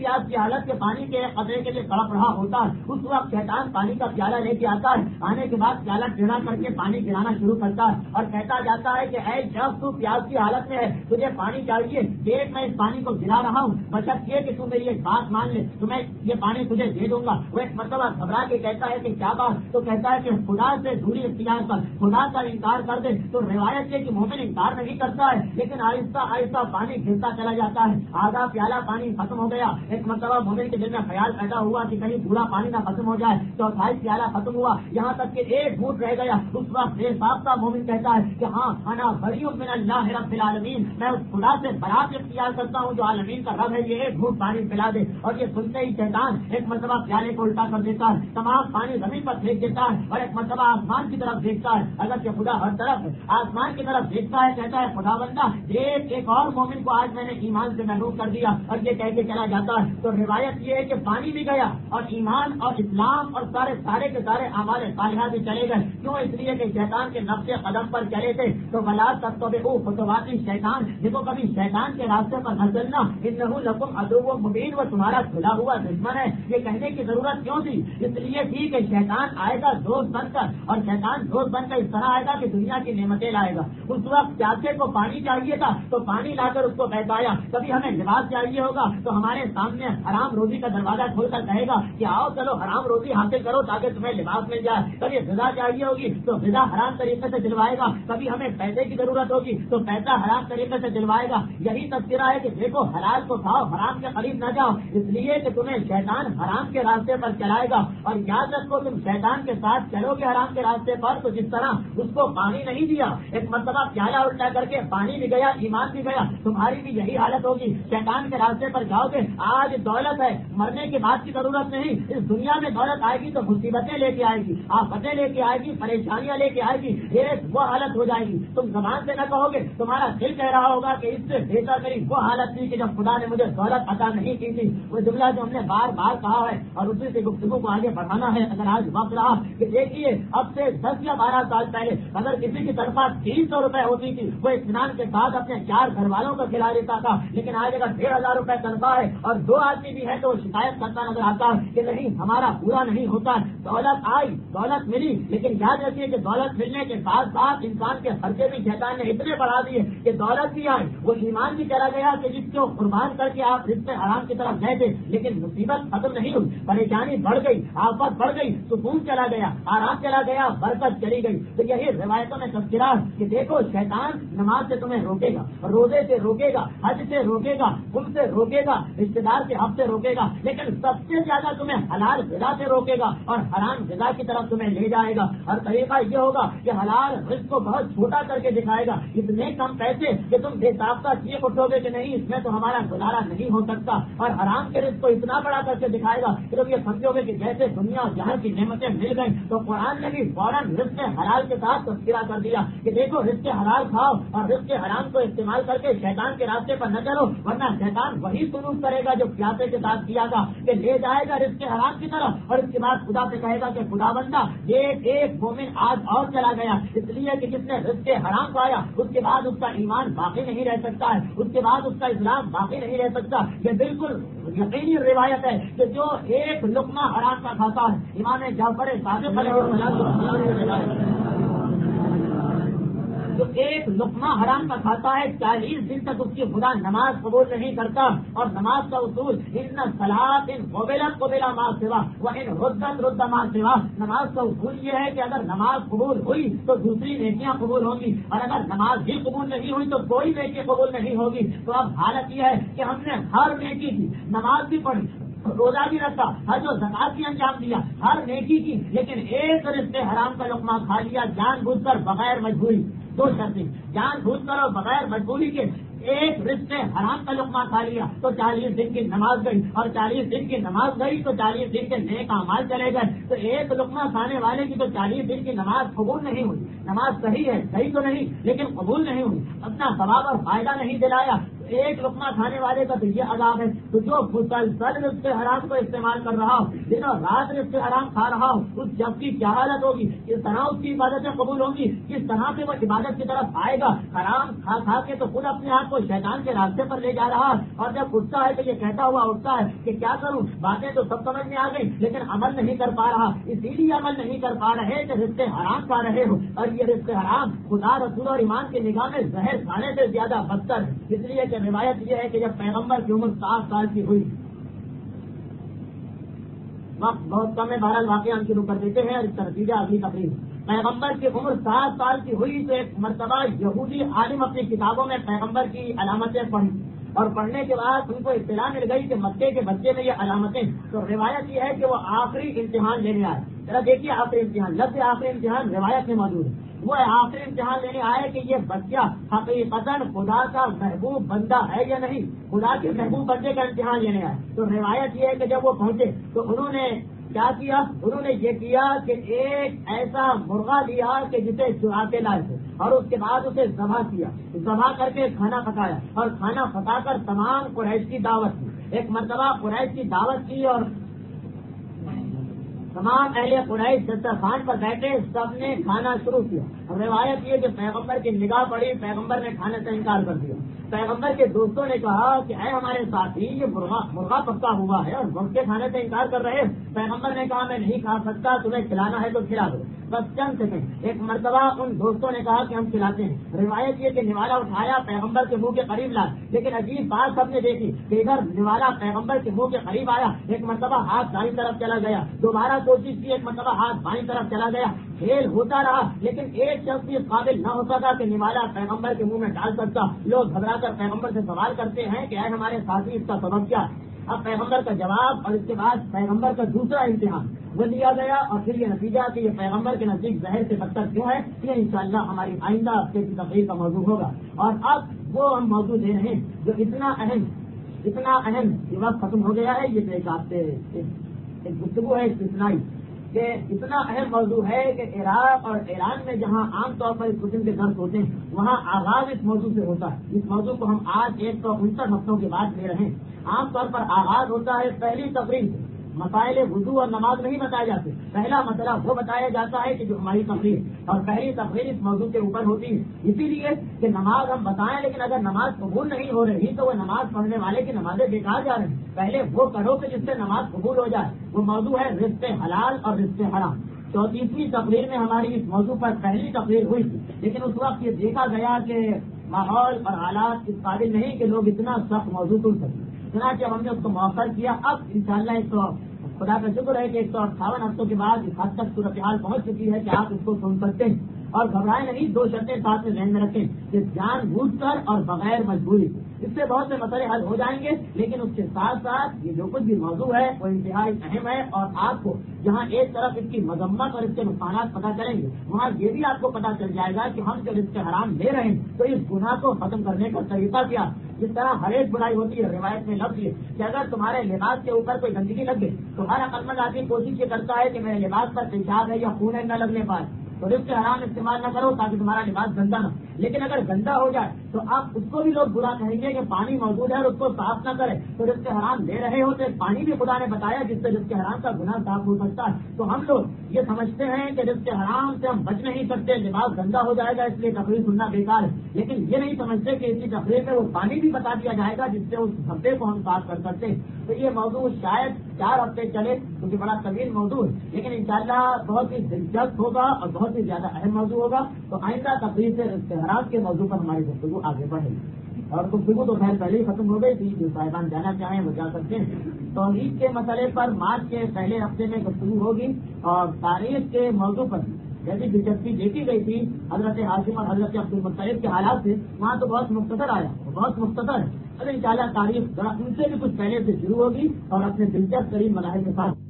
پیاس کی حالت کے پانی کے قطرے کے لیے تڑپ رہا ہوتا ہے، اس وقت شیطان پانی کا پیالہ لے کے آتا ہے، آنے کے بعد پیالہ ٹیڑھا کر کے پانی گرانا شروع کرتا ہے اور کہتا جاتا ہے کہ اے جب تو پیاس کی حالت میں ہے، تجھے پانی چاہیے، دیکھ میں اس پانی کو گرا رہا ہوں، بشرط یہ کہ تو میری ایک بات مان لے تو میں یہ پانی تجھے دے دوں گا۔ وہ ایک مرتبہ گھبرا کے کہتا ہے کہ کیا بات؟ تو کہتا ہے کہ خدا سے دوری اختیار کر، خدا کا انکار کر دے۔ تو روایت یہ کہ مومن انکار نہیں کرتا ہے، لیکن آہستہ آہستہ پانی گرتا چلا جاتا ہے، آدھا پیالہ پانی ختم ہو گیا۔ ایک مرتبہ مومن کے دل میں خیال پیدا ہوا کہ کہیں پورا پانی نہ ختم ہو جائے، چوتھائی پیالہ ختم ہوا، یہاں تک کہ ایک گھونٹ رہ گیا۔ اس وقت بے ساختہ مومن کہتا ہے کہ ہاں انا بری من اللہ رب العالمین، میں اس خدا سے برات اختیار کرتا ہوں جو عالمین کا رب ہے، یہ ایک گھونٹ پانی پلا دے۔ اور یہ سنتے ہی شیطان ایک مرتبہ پیالے کو الٹا کر دیتا ہے، تمام پانی زمین پر پھینک دیتا ہے اور ایک مرتبہ آسمان کی طرف دیکھتا ہے، اگر کہ خدا ہر طرف ہے، آسمان کی طرف دیکھتا ہے، کہتا ہے خدا بندہ ایک ایک اور مومن کو آج میں نے ایمان سے محروم کر دیا، اور یہ کہہ کے چلا جاتا ہے۔ تو روایت یہ ہے کہ پانی بھی گیا اور ایمان اور اسلام اور سارے سارے کے سارے اعمال صالحہ بھی چلے گئے۔ کیوں؟ اس لیے کہ شیطان کے نفس قدم پر چلے تھے۔ تو بلا تتبعوا خطوات شیطان، دیکھو کبھی شیطان کے راستے پر نہ چلنا، انہ لکم عدو مبین، وہ تمہارا کھلا ہوا دشمن ہے۔ یہ کہنے کی ضرورت کیوں تھی؟ اس لیے تھی کہ شیطان آئے گا دوست بن کر، اور شیطان دوست بن کر اس طرح آئے گا کہ دنیا کی نعمتیں لائے گا۔ اس وقت پیاسے کو پانی چاہیے تھا تو پانی لا کر اس کو بہتایا، کبھی ہمیں لباس چاہیے ہوگا تو ہمارے سامنے حرام روزی کا دروازہ کھول کر کہے گا کہ آؤ چلو حرام روزی حاصل کرو تاکہ تمہیں لباس مل جائے۔ کبھی غذا چاہیے ہوگی تو غذا حرام طریقے سے دلوائے گا، کبھی ہمیں پیسے کی ضرورت ہوگی تو پیسہ حرام طریقے سے دلوائے گا۔ یہی تذکرہ ہے کہ دیکھو حلال کو کھاؤ، حرام کے قریب نہ جاؤ، اس لیے کہ تمہیں شیطان حرام کے راستے پر چلائے گا۔ اور یاد رکھو تم شیطان کے ساتھ چلو گے حرام کے راستے پر تو جس طرح اس کو پانی نہیں دیا، ایک مرتبہ پیالہ الٹا کر کے پانی بھی گیا، ایمان بھی گیا، تمہاری بھی یہی حالت ہوگی۔ شیطان کے راستے پر جاؤ گے، آج دولت ہے، مرنے کے بعد کی ضرورت نہیں، اس دنیا میں دولت آئے گی تو مصیبتیں لے کے آئے گی، آفتیں لے کے آئے گی، پریشانیاں لے کے آئے گی، ایک وہ حالت ہو جائے گی، تم زبان سے نہ کہو گے، تمہارا دل کہہ رہا ہوگا کہ اس سے بہتر میری وہ حالت تھی کہ جب خدا نے مجھے دولت عطا نہیں کی تھی۔ وہ جملہ جو ہم نے بار بار کہا ہے اور اسی سے گفتگو کو آگے بڑھانا ہے، اگر آج وقت رہا کہ دیکھیے اب سے دس یا بارہ سال پہلے اگر کسی کی تنخواہ تین سو روپے ہوتی تھی وہ اطمینان کے ساتھ اپنے چار گھر والوں کو کھلا دیتا تھا، لیکن آج اگر ڈیڑھ ہزار روپے تنخواہ ہے اور دو آدمی بھی ہے تو شکایت کرتا نظر آتا ہے کہ نہیں ہمارا پورا نہیں ہوتا ہے۔ دولت آئی، دولت ملی، لیکن یاد رکھیے کہ دولت ملنے کے ساتھ ساتھ انسان کے خرچے بھی شیطان نے اتنے بڑھا دیے کہ دولت بھی آئی، وہ ایمان بھی چلا گیا کہ جس کو قربان کر کے آپ رزق حرام کی طرف گئے تھے، لیکن مصیبت ختم نہیں ہوئی، پریشانی بڑھ گئی، آفت بڑھ گئی، سکون چلا گیا، آرام چلا گیا، برکت چلی گئی۔ تو یہی روایتوں میں تذکرہ کہ دیکھو شیطان نماز سے تمہیں روکے گا، روزے سے روکے گا، حج سے روکے گا، خود سے روکے گا، رشتے دار کے حق سے روکے گا، لیکن سب سے زیادہ تمہیں حلال غذا سے روکے گا اور حرام غذا کی طرف تمہیں لے جائے گا۔ اور طریقہ یہ ہوگا کہ حلال رزق کو بہت چھوٹا کر کے دکھائے گا، اتنے کم پیسے کہ تم بے ساختہ چیخ اٹھو گے کہ نہیں اس میں تو ہمارا گزارا نہیں ہو سکتا، اور حرام کے رزق کو اتنا بڑا کر کے دکھائے گا کہ تم یہ سمجھو گے کہ جیسے دنیا اور جہاں کی نعمتیں مل گئی۔ تو قرآن نے بھی فوراً رزق حلال کے ساتھ تذکرہ کر دیا کہ دیکھو رزق حلال کھاؤ اور رزق حرام کو استعمال کر کے شیطان کے راستے پر نہ چلو، ورنہ شیطان وہی سلوک کرے گا جو پیاسے کے ساتھ کیا گا کہ لے جائے گا رزق حرام کی طرف، اور اس کے بعد خدا سے کہے گا کہ خدا بندہ ایک ایک مومن آج اور چلا گیا، اس لیے کہ جس نے رزق حرام پایا اس کے بعد اس کا ایمان باقی نہیں رہ سکتا ہے، اس کے بعد اس کا اسلام باقی نہیں رہ سکتا۔ یہ بالکل یقینی روایت ہے کہ جو ایک لقمہ حرام کا کھاتا ہے، امام جعفر صادق علیہ السلام جو ایک لقمہ حرام کا کھاتا ہے چالیس دن تک اس کی خدا نماز قبول نہیں کرتا۔ اور نماز کا اصول ان صلاۃ ان قبلت قبل ما سوا وان ردت رد ما سوا، نماز کا اصول یہ ہے کہ اگر نماز قبول ہوئی تو دوسری نیکیاں قبول ہوں گی، اور اگر نماز بھی قبول نہیں ہوئی تو کوئی نیکی قبول نہیں ہوگی۔ تو اب حالت یہ ہے کہ ہم نے ہر نیکی کی، نماز بھی پڑھی، روزہ بھی رکھا، حج و زکات بھی انجام دیا، ہر نیکی کی، لیکن ایک رزق حرام کا لقمہ کھا لیا جان بوجھ کر بغیر مجبوری۔ دو شرطیں، جان بوجھ کر اور بغیر مجبوری کے ایک رزق حرام کا لقمہ کھا لیا تو چالیس دن کی نماز گئی، اور چالیس دن کی نماز گئی تو چالیس دن کے نیک اعمال چلے گئے۔ تو ایک لقمہ کھانے والے کی تو چالیس دن کی نماز قبول نہیں ہوئی، نماز صحیح ہے، صحیح تو نہیں لیکن قبول نہیں ہوئی، اپنا ثواب اور فائدہ نہیں دلایا۔ ایک لقمہ کھانے والے کا تو یہ عذاب ہے، تو جو مسلسل رزق حرام کو استعمال کر رہا ہو، دنوں رات رزق حرام کھا رہا ہو، اس شخص کی کیا حالت ہوگی، کس طرح اس کی عبادتیں قبول ہوں گی، کس طرح سے وہ عبادت کی طرف آئے گا۔ حرام کھا کھا کے تو خود اپنے آپ کو شیطان کے راستے پر لے جا رہا ہے، اور جب اٹھتا ہے تو یہ کہتا ہوا اٹھتا ہے کہ کیا کروں، باتیں تو سب سمجھ میں آ گئی لیکن عمل نہیں کر پا رہا، اسی لیے عمل نہیں کر پا رہے کہ رزق حرام کھا رہے ہو، اور یہ رزق حرام خدا رسول اور ایمان کی نگاہ میں زہر کھانے سے زیادہ بدتر ہے، اس لیے کہ روایت یہ ہے کہ جب پیغمبر کی عمر سات سال کی ہوئی، وقت بہت کم ہے، بہرحال واقعہ ہم شروع کر دیتے ہیں اور اس کا نتیجہ اگلی تقریر۔ پیغمبر کی عمر سات سال کی ہوئی تو ایک مرتبہ یہودی عالم اپنی کتابوں میں پیغمبر کی علامتیں پڑھی، اور پڑھنے کے بعد ان کو اطلاع مل گئی کہ مکے کے بچے میں یہ علامتیں، تو روایت یہ ہے کہ وہ آخری امتحان لینے آئے۔ ذرا دیکھیے آخری امتحان، لفظ آخری امتحان روایت میں موجود ہے، وہ آخری امتحان لینے آئے کہ یہ بچہ حقیقتاً خدا کا محبوب بندہ ہے یا نہیں، خدا کے محبوب بندے کا امتحان لینے آئے۔ تو روایت یہ ہے کہ جب وہ پہنچے تو انہوں نے کیا کیا، انہوں نے یہ کیا کہ ایک ایسا مرغا لیا کہ جسے چرا کے لائے تھے، اور اس کے بعد اسے ذبح کیا، ذبح کر کے کھانا پکایا، اور کھانا پکا کر تمام قریش کی دعوت کی۔ ایک مرتبہ قریش کی دعوت کی اور تمام اہل قریش دسترخوان پر بیٹھے، سب نے کھانا شروع کیا۔ روایت یہ کہ پیغمبر کی نگاہ پڑی، پیغمبر نے کھانے سے انکار کر دیا۔ پیغمبر کے دوستوں نے کہا کہ اے ہمارے ساتھی، یہ مرغا مرغا پکا ہوا ہے اور مرغ کے کھانے سے انکار کر رہے۔ پیغمبر نے کہا میں نہیں کھا سکتا، تمہیں کھلانا ہے تو کھلا دو، بس چند سیکنڈ۔ ایک مرتبہ ان دوستوں نے کہا کہ ہم کھلاتے ہیں۔ روایت یہ کہ نوالا اٹھایا، پیغمبر کے منہ کے قریب لایا، لیکن عجیب بات سب نے دیکھی کہ ادھر نوالا پیغمبر کے منہ کے قریب آیا، ایک مرتبہ ہاتھ دائیں طرف چلا گیا، دوبارہ کوشش کی، ایک مرتبہ ہاتھ بائیں طرف چلا گیا، کھیل ہوتا رہا، لیکن ایک شخص بھی اس قابل نہ ہوتا تھا کہ نوالا پیغمبر کے منہ میں ڈال سکتا۔ لوگ گھبرا کر پیغمبر سے سوال کرتے ہیں کہ اے ہمارے ساتھی، اس کا سبب کیا؟ اب پیغمبر کا جواب اور اس کے بعد پیغمبر کا دوسرا امتحان وہ لیا گیا، اور پھر یہ نتیجہ کہ یہ پیغمبر کے نزدیک زہر سے بدتر کیوں ہے، یہ انشاءاللہ ہماری آئندہ ہفتے کی تقریر کا موضوع ہوگا۔ اور اب وہ ہم موضوع دے رہے ہیں جو اتنا اہم اتنا اہم یہ وقت ختم ہو گیا ہے، یہ تو ایک ہفتے ایک گفتگو ہے استثنائی کہ اتنا اہم موضوع ہے کہ عراق اور ایران میں جہاں عام طور پر اس قسم کے درس ہوتے ہیں، وہاں آغاز اس موضوع سے ہوتا ہے۔ اس موضوع کو ہم آج ایک سو انسٹھ ہفتوں کے بعد لے رہے ہیں۔ عام طور پر آغاز ہوتا ہے پہلی تقریر سے، مسائل وضو اور نماز نہیں بتائے جاتے، پہلا مسئلہ وہ بتایا جاتا ہے کہ جو ہماری تقریر اور پہلی تقریر اس موضوع کے اوپر ہوتی ہے، اسی لیے کہ نماز ہم بتائیں، لیکن اگر نماز قبول نہیں ہو رہی تو وہ نماز پڑھنے والے کی نمازیں بیکار جا رہی ہیں۔ پہلے وہ کرو کہ جس سے نماز قبول ہو جائے، وہ موضوع ہے رزق حلال اور رزق حرام۔ چوتیسویں تقریر میں ہماری اس موضوع پر پہلی تقریر ہوئی تھی، لیکن اس وقت یہ دیکھا گیا کہ ماحول اور حالات اس قابل نہیں کہ لوگ اتنا سخت موضوع سن سکیں، چنانچہ ہم نے اس کو مؤخر کیا۔ اب انشاءاللہ ایک سو خدا کا شکر ہے کہ ایک سو اٹھاون ہفتوں کے بعد اس حد تک صورتحال پہنچ چکی ہے کہ آپ اس کو سن سکتے ہیں، اور گھبرائیں نہیں۔ دو شرطیں ساتھ میں ذہن میں رکھیں کہ جان بوجھ کر اور بغیر مجبوری، اس سے بہت سے مسئلے حل ہو جائیں گے، لیکن اس کے ساتھ ساتھ یہ جو کچھ بھی موضوع ہے وہ انتہائی اہم ہے، اور آپ کو جہاں ایک طرف اس کی مذمت اور اس کے نقصانات پتہ چلیں گے، وہاں یہ بھی آپ کو پتہ چل جائے گا کہ ہم جو رزق حرام لے رہے ہیں تو اس گناہ کو ختم کرنے کا طریقہ کیا۔ جس طرح ہر ایک برائی ہوتی ہے، روایت میں لفظ یہ کہ اگر تمہارے لباس کے اوپر کوئی گندگی لگ گئی تو ہر عقلمند آدمی کوشش یہ کرتا ہے کہ میرے لباس پر پیشاب ہے یا خون ہے نہ لگنے پائے، تو رزق حرام استعمال نہ کرو تاکہ تمہارا لباس گندا نہ ہو۔ لیکن اگر گندا ہو جائے تو آپ اس کو بھی لوگ برا کہیں گے کہ پانی موجود ہے اور اس کو صاف نہ کرے، تو رزق حرام لے رہے ہو تو پانی بھی خدا نے بتایا جس سے رزق حرام کا گناہ صاف ہو سکتا ہے۔ تو ہم لوگ یہ سمجھتے ہیں کہ رزق حرام سے ہم بچ نہیں سکتے، لباس گندا ہو جائے گا اس لیے تقریر سننا بیکار ہے، لیکن یہ نہیں سمجھتے کہ اسی تقریر میں وہ پانی بھی بتا دیا جائے گا جس سے اس دھبے کو ہم صاف کر سکتے ہیں۔ تو یہ موضوع شاید چار ہفتے چلے کیونکہ بڑا طویل موضوع ہے، لیکن انشاءاللہ بہت ہی دلچسپ ہوگا اور بہت ہی زیادہ اہم موضوع ہوگا۔ تو آئندہ تقریر سے رزق حرام کے موضوع پر ہماری گفتگو آگے بڑھے گی، اور گفتگو تو خیر پہلے ہی ختم ہو گئی تھی، جو صاحبان جانا چاہیں وہ جا سکتے ہیں۔ توحید کے مسئلے پر مارچ کے پہلے ہفتے میں گفتگو ہوگی، اور تاریخ کے موضوع پر جیسی دلچسپی دیکھی گئی تھی حضرت ہاشم اور حضرت عبد المطلب کے حالات سے، وہاں تو بہت مختصر آیا، بہت مختصر ہے۔ اب انشاءاللہ تاریخ ذرا ان سے بھی کچھ پہلے سے شروع ہوگی اور اپنے دلچسپ ترین مراحل کے ساتھ